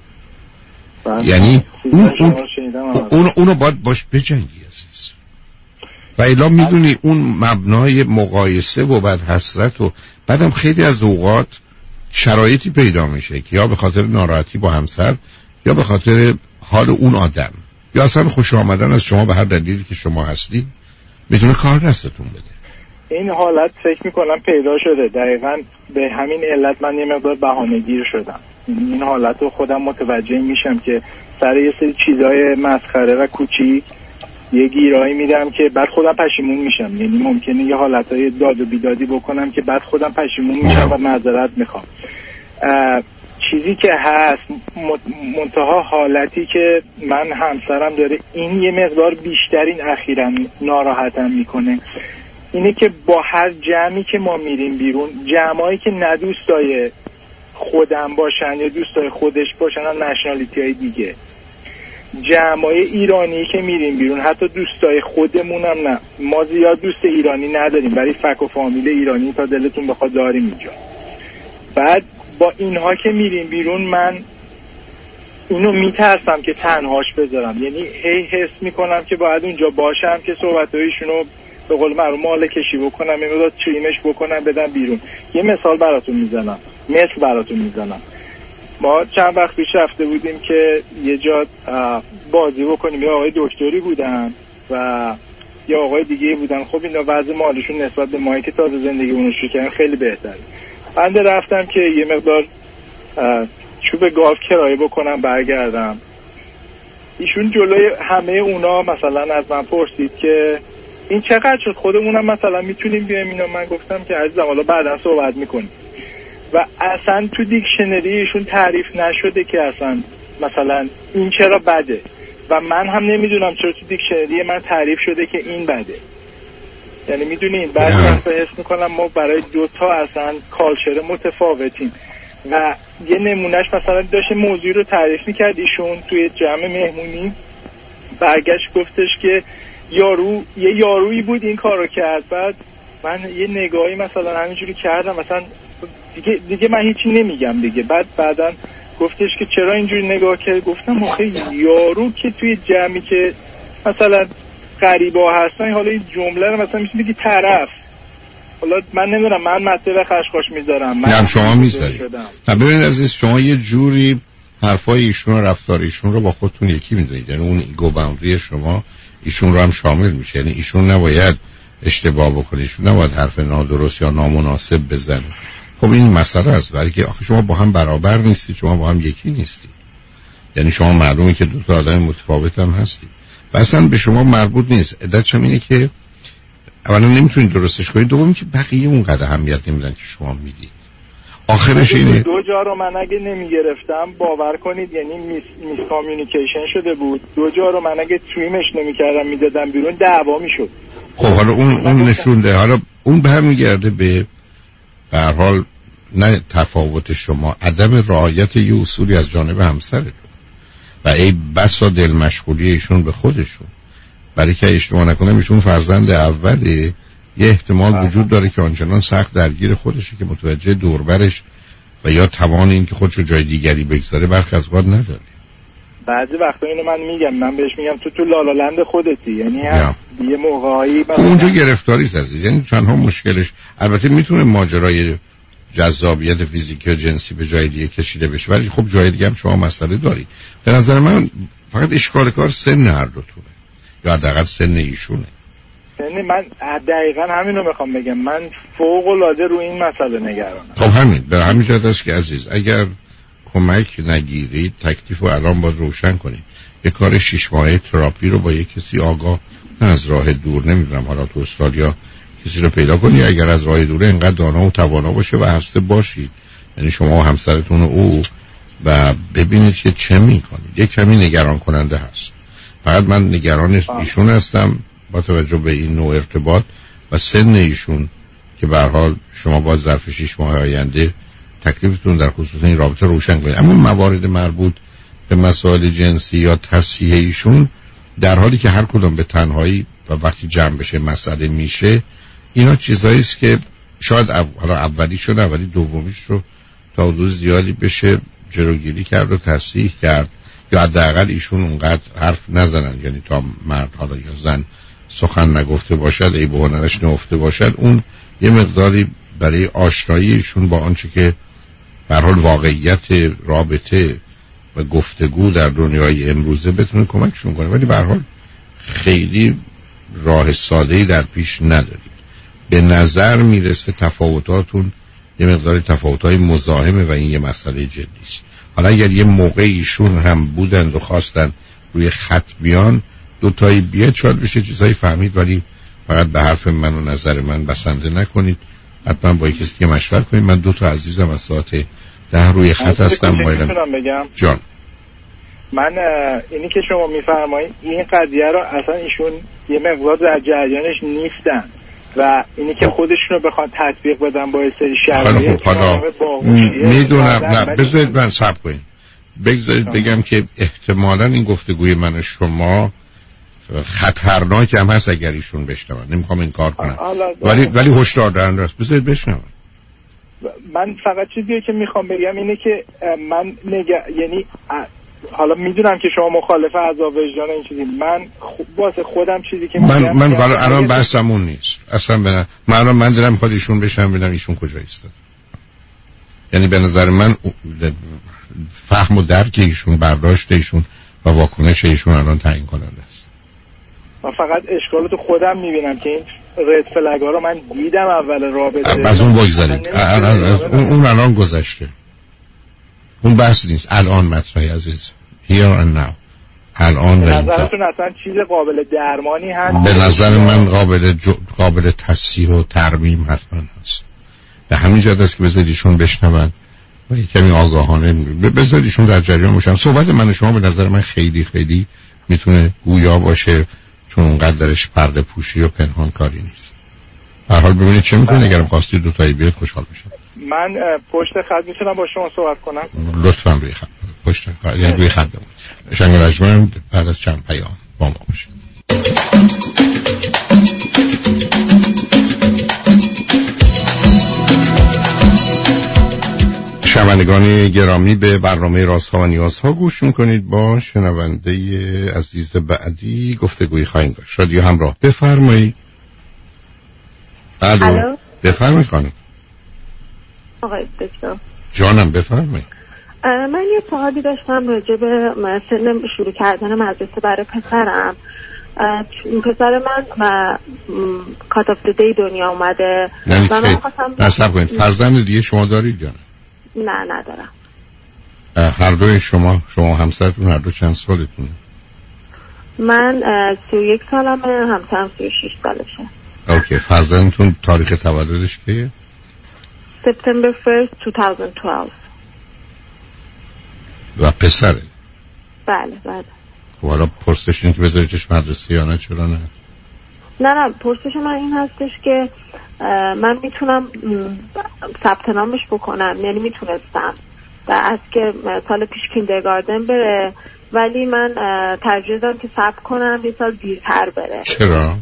نزن. یعنی اون اون اون اونو باید باش بجنگی عزیز. و الا میدونی اون مبنای مقایسه و بعد حسرت و بعدم خیلی از اوقات شرایطی پیدا میشه که یا به خاطر ناراحتی با همسر یا به خاطر حال اون آدم یا اصلا خوش آمدن از شما به هر دلیلی که شما هستید میتونه کار دستتون بده. این حالت فکر میکنم پیدا شده دقیقاً به همین علت من یه مقدار بهانه‌گیر شدم. این حالت رو خودم متوجه میشم که سر یه سری چیزای مسخره و کوچیک یه گیرایی میدم که بعد خودم پشیمون میشم. یعنی ممکنه یه حالتهای داد و بیدادی بکنم که بعد خودم پشیمون میشم و معذرت میخوام. چیزی که هست منتها حالتی که من همسرم داره این یه مقدار بیشترین اخیراً ناراحتم میکنه اینه که با هر جمعی که ما میریم بیرون، جمعایی که نه دوستای خودم باشن یا دوستای خودش باشن و نشنالیتی های دیگه، جمعای ایرانی که میریم بیرون، حتی دوستای خودمون هم نه، ما زیاد دوست ایرانی نداریم ولی فک و فامیل ایرانی تا دلتون بخواد داریم اینجا. بعد با اینها که میریم بیرون من اینو میترسم که تنهاش بذارم. یعنی هی حس میکنم که باید اونجا باشم که صحبتایشونو به قول معروف مال کشی بکنم، یه مقدار تریمش بکنم بدم بیرون. یه مثال براتون میزنم، مثل براتون میزنم. ما چند وقت پیش رفته بودیم که یه جا بازی بکنیم، یه آقای دکتری بودن و یه آقای دیگه بودن. خب اینا وضع مالیشون نسبت به مایی که تازه زندگی اونو شروع کردن خیلی بهتره. بنده رفتم که یه مقدار چوب گالف کرایه بکنم برگردم. ایشون جلوی همه اونا مثلا از من پرسید که این چقدر شد، خودمونم مثلا میتونیم بیایم اینا. من گفتم که عزیزم حالا بعدا صحبت میکنیم. و اصلا تو دیکشنری ایشون تعریف نشده که اصلا مثلا این چرا بده و من هم نمیدونم چرا تو دیکشنری من تعریف شده که این بده. یعنی میدونین بعد وقتا حس میکنم ما برای دوتا اصلا کالچر متفاوتیم. و یه نمونهش مثلا داشت موضوع رو تعریف میکرد ایشون توی جمع مهمونی، برگشت گفتش که یارو یه یارویی بود این کارو کرد. بعد من یه نگاهی مثلا همینجوری کردم مثلا دیگه دیگه من هیچی نمیگم دیگه. بعد بعدن گفتش که چرا اینجوری نگاه کرد؟ گفتم آخه یارو که توی جمعی که مثلا غریبا هستن حالا این جمله رو مثلا میشه بگی طرف، حالا من نمیدونم من مطلب خشخاش میذارم من شما میذاری. ببینید عزیز شما یه جوری حرفای ایشون و رفتار ایشون رو با خودتون یکی میدونید. یعنی اون ایگو باوندری شما ایشون رو هم شامل میشه. یعنی ایشون نباید اشتباه بکنه، ایشون نباید حرف نادرست یا نامناسب بزنه. خب این مسئله است، ولی که آخه شما با هم برابر نیستید، شما با هم یکی نیستید. یعنی شما معلومه که دو تا آدم متفاوت هم هستید و اصلا به شما مربوط نیست. علتش اینه که اولا نمیتونید درستش کنید، دومی که بقیه اونقدر اهمیت نمیدن که شما میدید. آخرش اینه دو جا رو من اگه نمیگرفتم باور کنید یعنی میس, میس کامیونیکیشن شده بود. دو جا رو من اگه تویمش نمیکردم میدادم بیرون دعوا میشد. خب حالا اون اون نشونده، حالا اون برمیگرده به به هر حال نه تفاوت شما، عدم رعایت یه اصولی از جانب همسرتون و ای بسا دل مشغولی ایشون به خودشون. برای که اشتباه نکنم ایشون فرزند اوله، یه احتمال آه. وجود داره که آنچنان سخت درگیر خودشه که متوجه دوربرش و یا توان این که خودشو جای دیگری بگذاره برخی از اوقات نداره. بعضی وقتا اینو من میگم، من بهش میگم تو تو لالالند خودتی. یعنی هم یه موقعی مثلا اونجا گرفتاری عزیز. یعنی تنها مشکلش البته میتونه ماجرای جذابیت فیزیکی و جنسی به جای دیگه کشیده بشه، ولی خب جای دیگه هم شما مسئله دارید. به نظر من فقط اشکال کار سن هر دوتونه یا حداقل سن ایشونه. سن من دقیقاً همین رو میخوام بگم، من فوق العاده رو این مسئله نگرانم. خب همین به همین جهت است که عزیز اگر کمک نگیرید تکلیف رو الان باز روشن کنید. یه کار شش ماهه تراپی رو با یه کسی آگاه، نه از راه دور، نمیدونم حالا تو استرالیا کسی رو پیدا کنی اگر از راه دوره اینقدر دانا و توانا باشه و هسته باشید، یعنی شما و همسرتون و او، و ببینید که چه میکنید. یه کمی نگران کننده هست. فقط من نگران ایشون هستم با توجه به این نوع ارتباط و سن ایشون که به هر حال شما باز ظرف شش ماه آینده تکلیفتون در خصوص این رابطه روشن کنید. اما موارد مربوط به مسائل جنسی یا تصحیح ایشون در حالی که هر کدوم به تنهایی و وقتی جمع بشه مسئله میشه، اینا چیزایی است که شاید او... حالا اولیش رو نه ولی دومیش رو تا حدود زیادی بشه جلوگیری کرد و تصحیح کرد یا حداقل ایشون اونقدر حرف نزنن. یعنی تا مرد حالا یا زن سخن نگفته باشد، ای به هنرش نهفته باشد، اون یه مقداری برای آشنایی ایشون با آنچه که به هر حال واقعیت رابطه و گفتگو در دنیای امروزه بتونه کمکشون کنه، ولی به هر حال خیلی راه ساده‌ای در پیش ندارید. به نظر میرسه تفاوتاتون یه مقدار تفاوت‌های مزاحمه و این یه مسئله جدی است. حالا اگر یه موقع ایشون هم بودند و خواستن روی خط بیان دو تایی بیاد شاید بشه چیزایی فهمید، ولی فقط به حرف من و نظر من بسنده نکنید. حتما با کسی که مشورت کنید. من دو تا عزیزم از ساعت ده روی خط هستم. میتونم بگم جان من اینی که شما میفرمایید این قضیه رو اصلا ایشون یه مقدار در جریانش نیستن و اینی که خودشونو بخوان تطبیق بدن با سری شرایط. حالا میدونم، نه بذارید من صبر کنید، بگذارید بگم که احتمالاً این گفتگوی من و شما خطرناک هم هست اگر ایشون بشنون. نمیخوام این کار کنم ولی ولی هشدار دهنده است. بذارید بشنون. من فقط چیزی که میخوام بگم اینه که من نگه یعنی حالا میدونم که شما مخالف عذاب وجدان این چیزی، من واسه خودم چیزی که من من حالا الان بحثمون نیست اصلا. به من الان من دلم میخواد ایشون بشم ببینم ایشون کجا ایستاد. یعنی به نظر من فهم و درک ایشون، برداشت ایشون و واکنش ایشون الان تعیین کننده است. من فقط اشکالات خودم میبینم که این رد فلگ ها رو من دیدم اول رابطه. از اون بگذارید، اون الان گذشته، اون بحث نیست. الان مطرحی عزیز، here and now. الان به نظرتون اصلا چیز قابل درمانی هست؟ به نظر من قابل جو... قابل تصحیح و ترمیم حتما هست. به همین جهت است که بذارید ایشون بشنون و کمی آگاهانه بذارید ایشون در جریان باشن. صحبت من و شما به نظر من خیلی خیلی میتونه گویا باشه، چون اونقدر درش پرده پوشی و پنهان کاری نیست. به هر حال ببینید چه میکنه. اگرم خواستید دو تایی بیاد خوشحال میشم. من پشت خط میتونم با شما صحبت کنم؟ لطفاً روی خط پشت خط یعنی روی خط بمونید. شنگ رجمند بعد از چند پیام با ما باشید. شنوندگان گرامی به برنامه رازها و نیازها گوش میکنید. با شنونده عزیز بعدی گفتگوی خواهیم داشت. رادیو همراه، بفرمایید. الو بفرمایید خانم. آقای دکتر جانم بفرمایید. من یه سوالی داشتم راجع به سن شروع کردن مدرسه برای پسرم. پسر من و کات آف دی دنیا اومده و من خواستم نصب کنید. فرزند دیگه شما دارید یا نه؟ نه ندارم. هر دوی شما شما همسرتون هر دو چند سالتونه؟ من سی و یک سالمه، همسرم سی و شش سالشه. اوکی. فرزندتون تاریخ تولدش کیه؟ سپتامبر فرست دو هزار و دوازده. و پسره؟ بله بله. خب حالا پرسش اینه که بذاریدش مدرسه یا نه؟ چرا نه؟ نه نه پرسش من این هستش که من میتونم ثبت نامش بکنم، یعنی میتونستم در از که سال پیش کیندرگاردن بره، ولی من ترجیح دادم که ثبت کنم یه سال دیرتر بره. چرا؟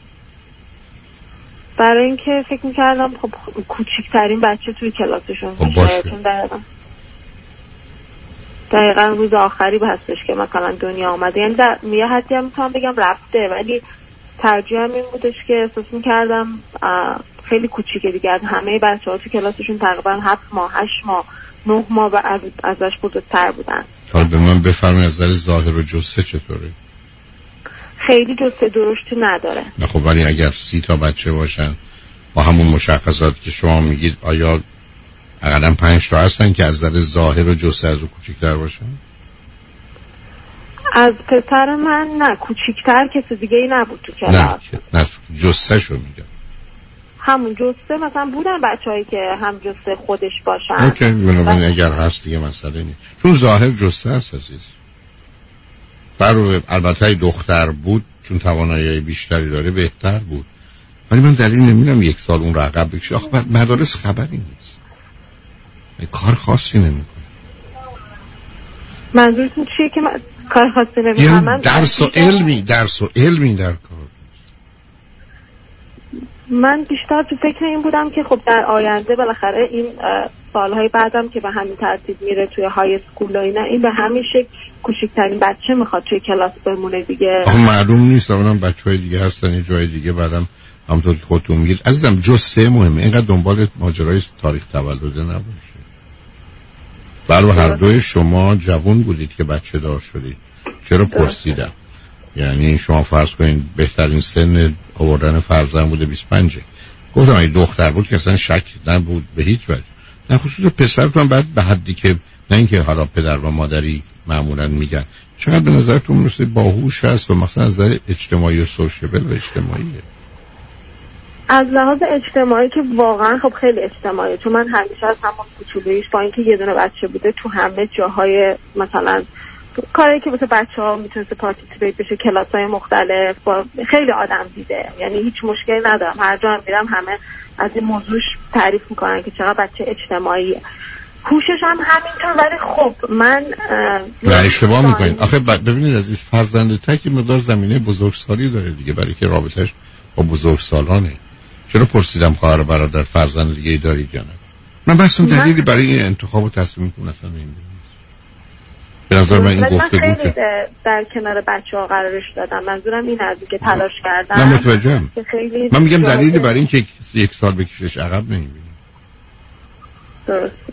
برای اینکه فکر میکردم خب کوچکترین بچه توی کلاسشون خب باشه. دقیقا روز آخری هستش که مثلا دنیا آمده، یعنی در یه حدی هم میتونم بگم رفته، ولی ترجیحم این بودش که احساس میکردم خیلی کوچیکه دیگه از همه بچه ها تو کلاسشون تقریبا هفت ماه هشت ماه نه ماه و از ازش بزرگتر بودن. حالا به من بفرمایید از نظر ظاهر و جثه چطوره؟ خیلی جثه درشتی نداره. نه خب ولی اگر سی تا بچه باشن با همون مشخصاتی که شما میگید، آیا اقلا پنج تا هستن که از نظر ظاهر و جثه از او کوچیک‌تر باشن؟ از پسر من نه، کوچیک‌تر کسی دیگه ای نبود تو کلاس. نه نه جثه شو میگم. همون جثه مثلا بودن بچه‌هایی که هم جثه خودش باشن. اوکی ببینم اگر هست دیگه مسئله نیست، چون ظاهر جثه هست عزیز. برای البته دختر بود چون توانایی بیشتری داره بهتر بود، ولی من دلیل نمیدونم یک سال اون رقم بکشه. آخه مدارس خبری نیست، کار خاصی نمیکنه. منظورتون چیه که من کار خاصی نمیکنم؟ من درس و علمی درس و علمی در کار. من بیشتر تو فکر این بودم که خب در آینده بالاخره این سالهای بعدم که به همین ترتیب میره توی های اسکول و اینا، این به همین شکل کوچکترین بچه میخواد توی کلاس بمونه دیگه. آخه معلوم نیست، اونم بچهای دیگه هستن یه جای دیگه، بعدم همونطور که خودتون میگید عزیزم جثه مهمه، اینقدر دنبال ماجرای تاریخ تولد نباشه. بله هر دوی شما جوان بودید که بچه دار شدید. چرا پرسیدم؟ یعنی شما فرض کنید بهترین سن آوردن فرزند بوده بیست و پنج. گفتم این دختر بود که اصلا شک نبود به هیچ وجه. نه خصوص پسرتون بعد به حدی که نه اینکه حالا پدر و مادری معمولا میگن، چقدر به نظرتون مثل باهوش هست و مثلا از نظر اجتماعی و سوشیبل و اجتماعیه؟ از لحاظ اجتماعی که واقعا خب خیلی اجتماعی، چون من همیشه از همون کوچولویش با اینکه یه دونه بچه بوده تو همه جاهای مثلا کاری که مثل بچه ها میتونست پارتیسیپیت بشه، کلاس های مختلف، با خیلی آدم دیده، یعنی هیچ مشکلی ندارم. هر جا هم میرم همه از این موضوعش تعریف میکنن که چقدر بچه اجتماعیه. هوشش هم همینطور. ولی خب من نه اشتباه میکنید. آخه ببینید عزیز، فرزند تک مقدار زمینه بزرگسالی داره دیگه، برای که رابطهش با بزرگسالانه. چرا پرسیدم خواهر برادر فرزند دیگه دارید یا نه؟ من بس اون دلیلی برای این انتخاب و تصمیمتون اصلا نمیدونم. به نظر من این گفته بود که در کنار بچه ها قرارش دادم. منظورم این از که تلاش کردم. من متوجهم. من میگم دلیلی برای این که یک سال بکشش عقب نمیبینم. درسته.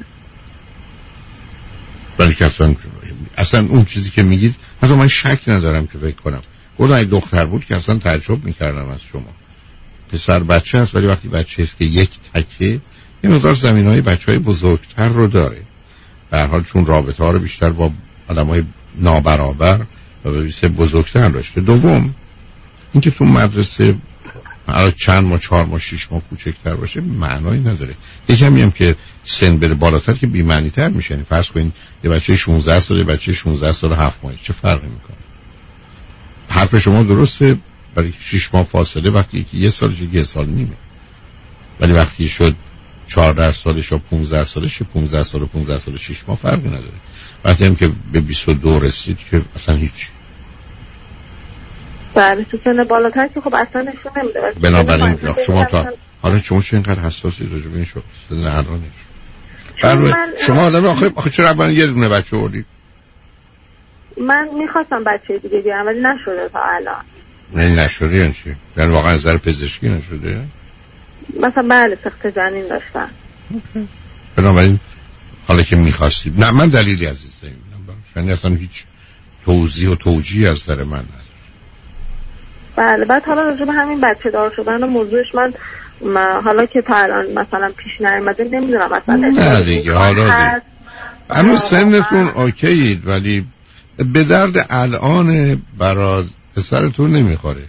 ولی که اصلا اصلا اون چیزی که میگید اصلا من شک ندارم که فکر کنم گفتم این دختر بود که اصلا تعجب میکردم از شما. پسر بچه هست ولی وقتی بچه هست که یک تکه این مقدار زمینهای بچه های بزرگتر رو داره. به هر حال چون رابطه ها رو بیشتر با آدم های نابرابر و بیشتر بزرگتر داشته. دوم اینکه تو مدرسه چند ماه چهار ماه شش ماه کوچکتر باشه معنایی نداره. یکمی هم که سن بره بالاتر که بی‌معنی تر میشه. یعنی فرض کنین یه بچه شانزده ساله یه بچه شانزده ساله هفت ماه چه فرقی میکنه؟ حرف شما درسته برای شش ماه فاصله وقتی که یه سال چه یه سال نیمه، ولی وقتی شد چهارده سالش و پانزده سالش پانزده سال و پانزده سال شش ماه فرقی نداره. وقتی هم که به بیست و دو رسید که اصلا هیچ. بله تو سن بالاتر که خب اصلا نشون نمیده. بنابراین شما تا حالا شما چه اینقدر حساسی راجع به این شد سن الانش؟ بله شما آدم آخه آخه چرا اول یه دونه بچه آوردید؟ من میخواستم بچه دیگه بیارم ولی نشده تا الان. نه نشده یعنی چی؟ یعنی واقعا از نظر پزشکی نشده؟ مثلا بله سخت جنین داشتم. بنابراین حالا که میخواستید نه من دلیلی عزیز نمیدونم یعنی اصلا هیچ توضیح و توجیه از در من نداره. بله بعد حالا راجع به همین بچه دار شدن و موضوعش من حالا که تا الان مثلا پیش نیامده نمیدونم اصلا نه دیگه حالا دیگه هنوز سنتون اوکیید ولی به درد الان برای پسرتون نمیخوره،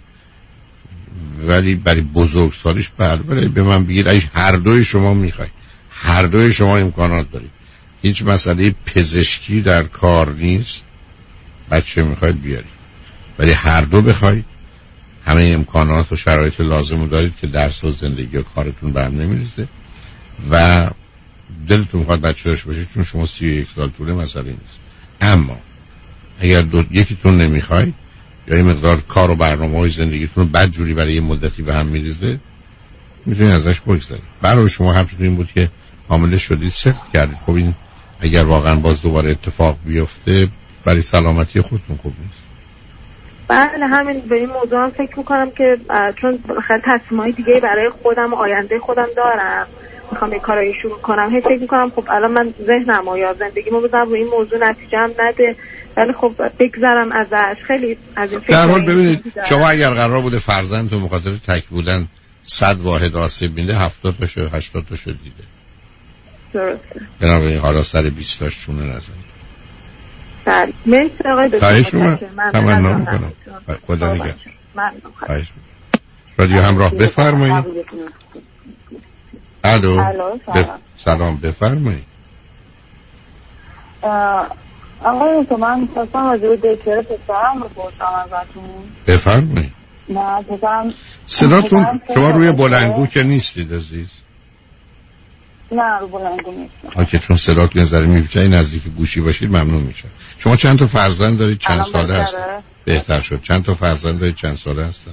ولی برای بزرگسالیش بله برای به من بگید ایش هر دوی شما میخواید، هر دوی شما امکانات دارید، هیچ مسئله پزشکی در کار نیست، بچه میخواید بیارید، ولی هر دو بخواید همه امکانات و شرایط لازم رو دارید که درس و زندگی و کارتون به هم نمیریزه و دلتون میخواد بچه داشته باشید چون شما سی و یک سال طوله مسئله نیست. اما اگر دو یکیتون نمیخواید یا این مقدار کار و برنامه های زندگیتون بد جوری برای یه مدتی به هم میریزه میتونید ازش بگذارید. برای شما همچنین این بود که حامله شدید سخت کردید. خب این اگر واقعا باز دوباره اتفاق بیفته برای سلامتی خودتون خوب نیست. بله همین به این موضوع هم فکر میکنم که چون خیلی تصمیمای دیگه برای خودم و آینده خودم دارم میخوام یه کارایی شروع کنم هی فکر میکنم خب الان من ذهنم و یا زندگیمو بذارم روی این موضوع نتیجه هم نده ولی خب بگذرم ازش. خیلی از این فکر در حال ببینید شما اگر قرار بوده فرزندتون مخاطر تک بودن صد واحد آسیب بینده هفتاد تا شد هشتاد تا شد دیده. درسته. بنابراین حالا سر بیست تاش چونه نزنید. بله مرسی آقای دکتر. من تمنا میکنم خدا نگهدار. ممنون. رادیو همراه بفرمایید. الو بف... سلام بفرمایید. آقای تو من خواستم راجع به دکتر پسرم رو پرسم ازتون. بفرمایید. نه پسرم صداتون شما روی بلندگو که نیستید عزیز. نه رو بلندگو نیستم. آکه چون صداتون یه ذره میپیچه نزدیک گوشی باشید ممنون میشه. شما چند تا فرزند دارید؟ چند ساله هست؟ بهتر شد. چند تا فرزند دارید؟ چند ساله هستن؟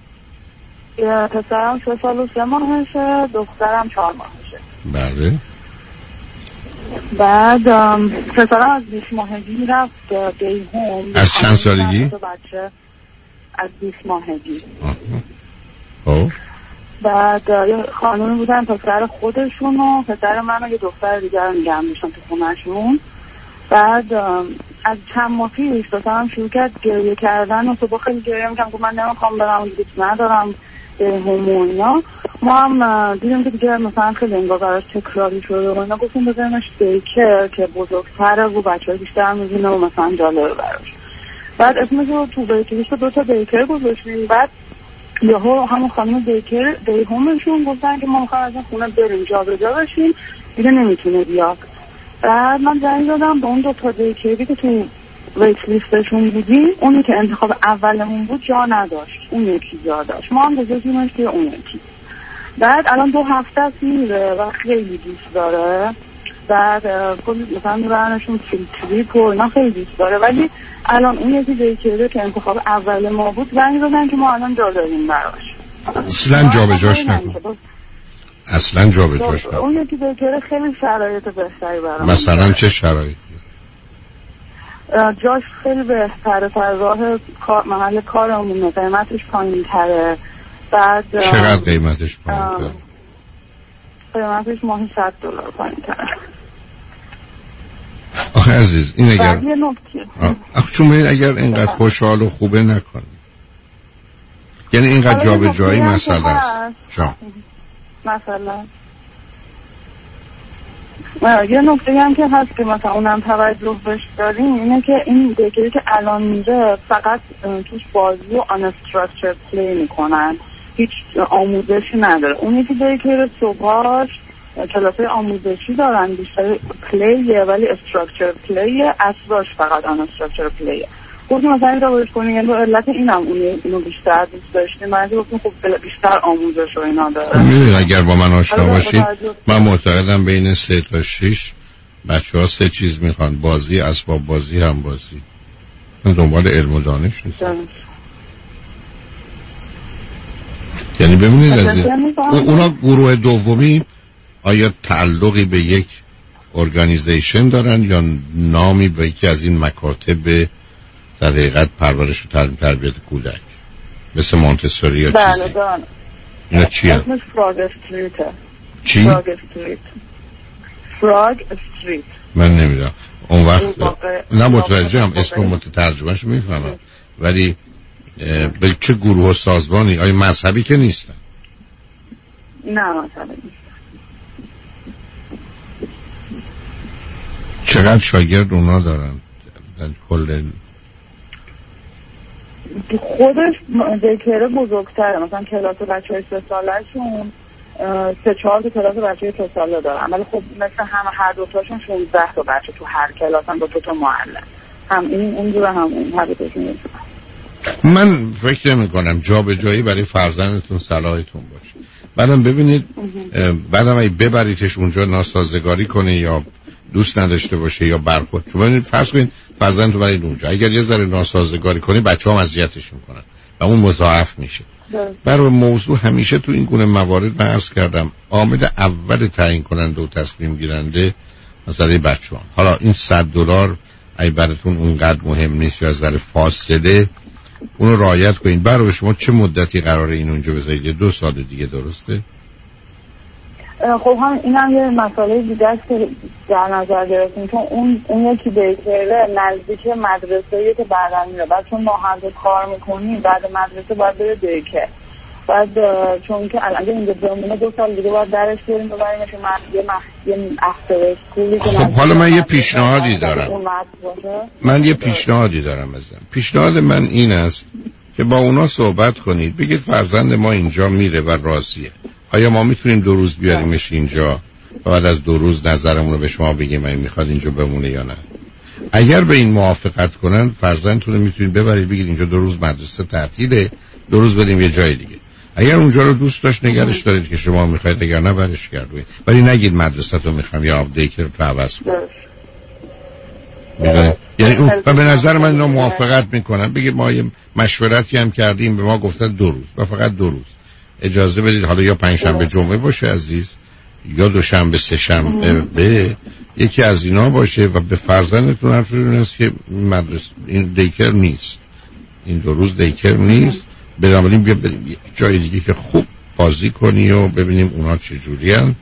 پسرم سه سال و سه ماهشه، دخترم چهار ماهشه. بله. بعد پسرم از بیست ماهگی رفت دیهوم. از چند سالگی؟ بچه از بیست ماهگی. خب بعد یه خانومی بودن پسر خودشون و پسر من و یه دختر دیگر رو نگه می‌داشتن تو خونه‌شون. بعد از چند ماه پیش مثلا شروع کرد گریه کردن و صبح خیلی گریه میکنم که من نمیخوام برم و دیگه ندارم هورمونا. ما هم دیدیم که دیگه مثلا خیلی انگار براش تکراری شده و اینا، گفتیم بذاریمش دیکر که بزرگتره و بچه های بیشتر میبینه و مثلا جالبه براش. بعد اسمش رو تو بیکریش دو تا دیکر گذاشتیم. بعد یهو همون خانم دیکر دیهومشون گفتن که ما میخوایم از این خونه بریم جا به جا بشیم، دیگه نمیتونه بیاد. بعد من زنگ دادم به اون دو تا دیکری که تو ویت لیستشون بودیم، اونی که انتخاب اولمون بود جا نداشت، اون یکی جا داشت، ما هم گذاشتیمش که اون یکی. بعد الان دو هفته است میره و خیلی دوست داره. بعد کلی مثلا میبرنشون فیلتریپ و اینا خیلی دوست داره، ولی الان اون یکی دیکره که انتخاب اول ما بود زنگ دادن که ما الان جا داریم براش. اصلا جا به جاش نکن. اصلا جا به جاش نکن. اون یکی دیکره خیلی شرایط بهتری برام. مثلا چه شرایطی؟ جاش خیلی بهتره، راه کار محل کارمونه، قیمتش پایین تره. بعد چقدر قیمتش پایین تره؟ قیمتش ماهی صد دلار پایین تره. آخه عزیز این اگر بعد یه نکته آخه چون ببین اگر اینقدر خوشحال و خوبه نکن، یعنی اینقدر جا به جایی مسئله است. چون مثلا یه نکته هم که هست که مثلا اونم توجه بهش داریم اینه که این دیگری که الان میره فقط توش بازی و آنستراکچر پلی میکنن، هیچ آموزشی نداره. اون یکی دیگری صبحاش کلاسای آموزشی دارن، بیشتر پلیه ولی استراکچر پلیه، اصلاش فقط آنستراکچر پلیه. گفتیم مثلا این رو باید کنیم، یعنی علت اینم اونو بیشتر دوست داشتیم، من گفتیم خب بیشتر آموزش و اینا داره. میدونید اگر با من آشنا باشید من معتقدم بین سه تا شش بچه ها سه چیز میخوان، بازی، اسباب بازی، هم بازی. من دنبال علم و دانش نیستم. یعنی ببینید از اونا گروه دومی آیا تعلقی به یک ارگانیزیشن دارن یا نامی به یکی از این مکاتب در حقیقت پرورش و تعلیم تربیت کودک مثل مونتسوری یا بله چیزی؟ دارن. اینا چی هم؟ اسمش فراگ استریته. چی؟ فراگ استریت. فراگ استریت. من نمیدونم اون وقت نه متوجه هم اسم مترجمهش میفهمم، ولی به چه گروه و سازمانی؟ آیا مذهبی که نیستن؟ نه مذهبی نیستن. چقدر شاگرد اونا دارن؟ کل خودش دیکره بزرگتره، مثلا کلاس بچه های سه سالشون سه چهار تا کلاس بچه های سه ساله دارن، ولی خب مثل همه هر دوتاشون شونزده تا بچه تو هر کلاس هم با دو تا معلم، هم این اونجور هم اون هر دوتاشون میتونن. من فکر نمی کنم جا به جایی برای فرزندتون صلاحتون باشه. بعدم ببینید بعدم اگه ببریدش اونجا ناسازگاری کنه یا دوست نداشته باشه یا برخورد، چون ببینید فرض کنید فرزند تو برید اونجا، اگر یه ذره ناسازگاری کنه بچه‌ها اذیتش میکنن و اون مضاعف میشه. برای موضوع همیشه تو این گونه موارد من عرض کردم عامل اول تعیین کننده و تصمیم گیرنده مسئله بچه‌ها. حالا این صد دلار ای براتون اونقدر مهم نیست یا از نظر فاصله اون رو رعایت کنید. برای شما چه مدتی قراره این اونجا بذارید؟ دو سال دیگه درسته؟ خب هم این هم یه مسئله دیگه است که در نظر گرفتیم، چون اون اون یکی دیگره نزدیک مدرسه که بعدا میره، بعد چون ما هم کار میکنیم بعد مدرسه باید بره دیگه، بعد چون که الان اینجا بمونه دو سال دیگه باید درش بریم ببریمش یه یه افتر اسکولی. خب حالا من یه پیشنهادی دارم من یه پیشنهادی دارم ازم پیشنهاد من این است که با اونا صحبت کنید، بگید فرزند ما اینجا میره و راضیه، آیا ما میتونیم دو روز بیاریمش اینجا و بعد از دو روز نظرمون رو به شما بگیم من میخواد اینجا بمونه یا نه؟ اگر به این موافقت کنن فرزندتون رو میتونید ببرید بگید اینجا دو روز مدرسه تعطیله، دو روز بدیم یه جای دیگه. اگر اونجا رو دوست داشت نگرش دارید که شما میخواید، اگر نه برش گردوید، ولی نگید مدرسه رو میخوام یا آپدیت رو عوض کنم. یعنی اون و به نظر من اینا موافقت میکنن. بگید ما یه مشورتی هم کردیم به ما گفتن دو روز و فقط دو روز اجازه بدید، حالا یا پنجشنبه جمعه باشه عزیز یا دوشنبه سه شنبه به یکی از اینا باشه و به فرزندتون حرف بزنید که مدرسه این دیکر نیست، این دو روز دیکر نیست، بنابراین بیا بریم جای دیگه که خوب بازی کنی و ببینیم اونا چه جوریان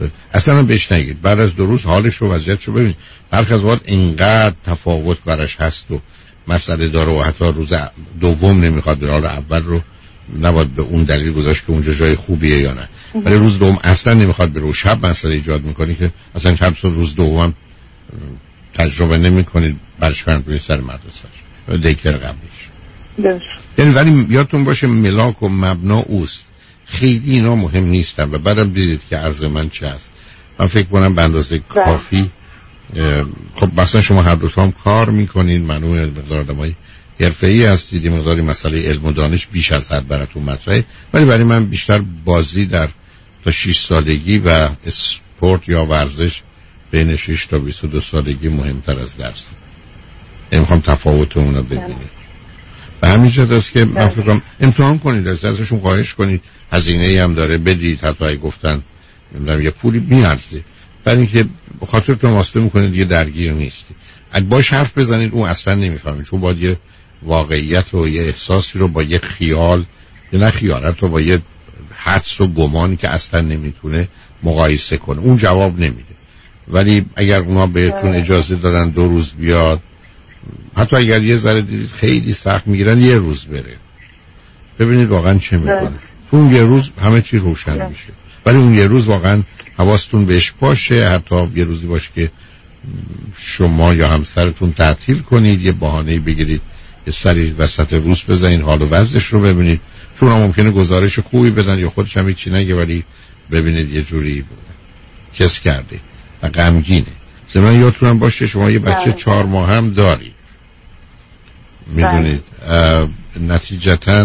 اصلا بهش نگید. بعد از دو روز حالش رو وضعیتش رو ببینید. برخی از وقت اینقدر تفاوت برش هست و مسئله داره و حتی روز دوم نمیخواد بره، حال اول رو نباید به اون دلیل گذاشت که اونجا جای خوبیه یا نه، ولی روز دوم اصلا نمیخواد بره و شب مسئله ایجاد میکنی که اصلا شب صبح روز دوم تجربه نمیکنید برش فرند روی سر مدرسهش دیکر قبلیش. یعنی ولی یادتون باشه ملاک و مبنا اوست، خیلی اینا مهم نیستن. و بعدم دیدید که عرض من چه هست. من فکر کنم به اندازه کافی خب مثلا شما هر دو تا هم کار میکنین، منوع مقدار آدمای حرفه‌ای هستید، مقداری مسئله علم و دانش بیش از حد براتون مطرحه، ولی برای من بیشتر بازی در تا شش سالگی و اسپورت یا ورزش بین شش تا بیست و دو سالگی مهمتر از درس. نمیخوام تفاوت اون رو ببینید. به همین جهت است که من فکر کنم امتحان کنید، از ازشون خواهش کنید، هزینه‌ای هم داره بدید، حتی اگه گفتن نمیدونم یه پولی میارزه، برای اینکه خاطرتون واسطه میکنه دیگه درگیر نیستی. اگه باش حرف بزنید اون اصلا نمیفهمه، چون باید یه واقعیت و یه احساسی رو با یه خیال یا نه خیالت رو با یه حدس و گمانی که اصلا نمیتونه مقایسه کنه، اون جواب نمیده. ولی اگر اونا بهتون اجازه دادن دو روز بیاد، حتی اگر یه ذره دیدید خیلی سخت میگیرن یه روز بره، ببینید واقعا چه میکنه. اون یه روز همه چی روشن میشه، ولی اون یه روز واقعا حواستون بهش باشه. حتی یه روزی باشه که شما یا همسرتون تعطیل کنید، یه بهانه‌ای بگیرید یه سری وسط روز بزنید حال و وضعش رو ببینید، چون ممکنه گزارش خوبی بدن یا خودش هم چی نگه، ولی ببینید یه جوری کس کرده و غمگینه. زمان یادتونم باشه شما یه بچه چهار ماه هم داری، میدونید نتیجتاً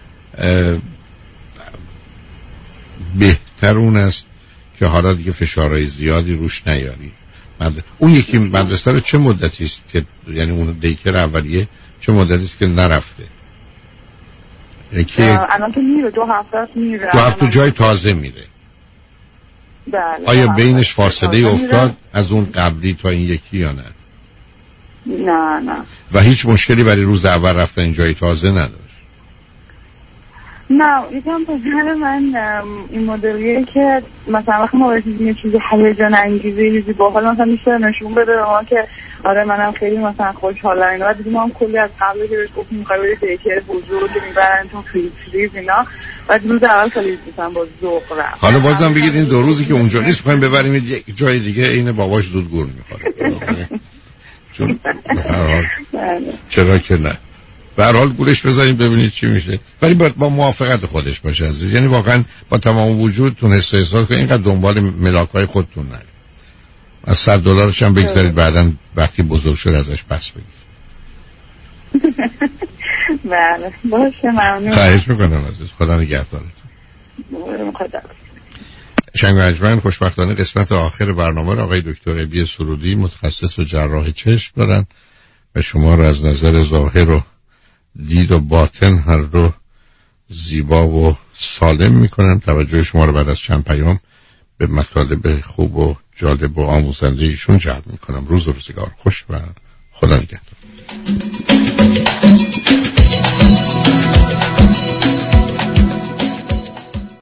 بهتر اون است که حالا دیگه فشارهای زیادی روش نیاری. مد... اون یکی مدرسه رو چه مدتی است که یعنی اون دیکر اولیه چه مدتی است که نرفته؟ یکی الان که میره دو هفته است میره، دو هفته جای تازه میره. بله. آیا بینش فاصله افتاد از اون قبلی تا این یکی یا نه؟ نه نه. و هیچ مشکلی برای روز اول رفتن این جای تازه نداشت؟ نه، یکم پسر من این مدلیه که مثلا وقتی ما برسیم یه چیزی هیجان انگیزه یه چیزی باحال مثلا میشه نشون بده به ما که آره منم خیلی مثلا خوشحالم اینا. بعد دیگه ما هم کلی از قبل که بهش گفتیم می‌خوای بری دیکر بزرگ میبرن تو فری فریز اینا، بعد روز اول خیلی مثلا با ذوق رفت. حالا بازم بگید این دو روزی که اونجا نیست می‌خوایم ببریم یک جای دیگه عین باباش زود گور می‌خوره. چون به هر حال چرا که نه، به هر حال گولش بذاریم ببینید چی میشه، ولی با, با موافقت خودش باشه عزیز. یعنی واقعا با تمام وجودتون حس احساس کنید اینقدر دنبال ملاک‌های خودتون نرید. از صد دلارش هم بگذارید بعداً وقتی بزرگ شد ازش پس بگید. بله باشه ممنون. خواهش میکنم عزیز، خدا نگهدارتون. خدا. شنگ و انجمن خوشبختانه قسمت آخر برنامه را آقای دکتر ابی سرودی متخصص و جراح چشم دارن و شما را از نظر ظاهر و دید و باطن هر دو زیبا و سالم میکنن. توجه شما رو بعد از چند پیام به مطالب خوب و جالب و آموزنده ایشون جلب میکنم. روز و روزگار خوش و خدا نگهدار.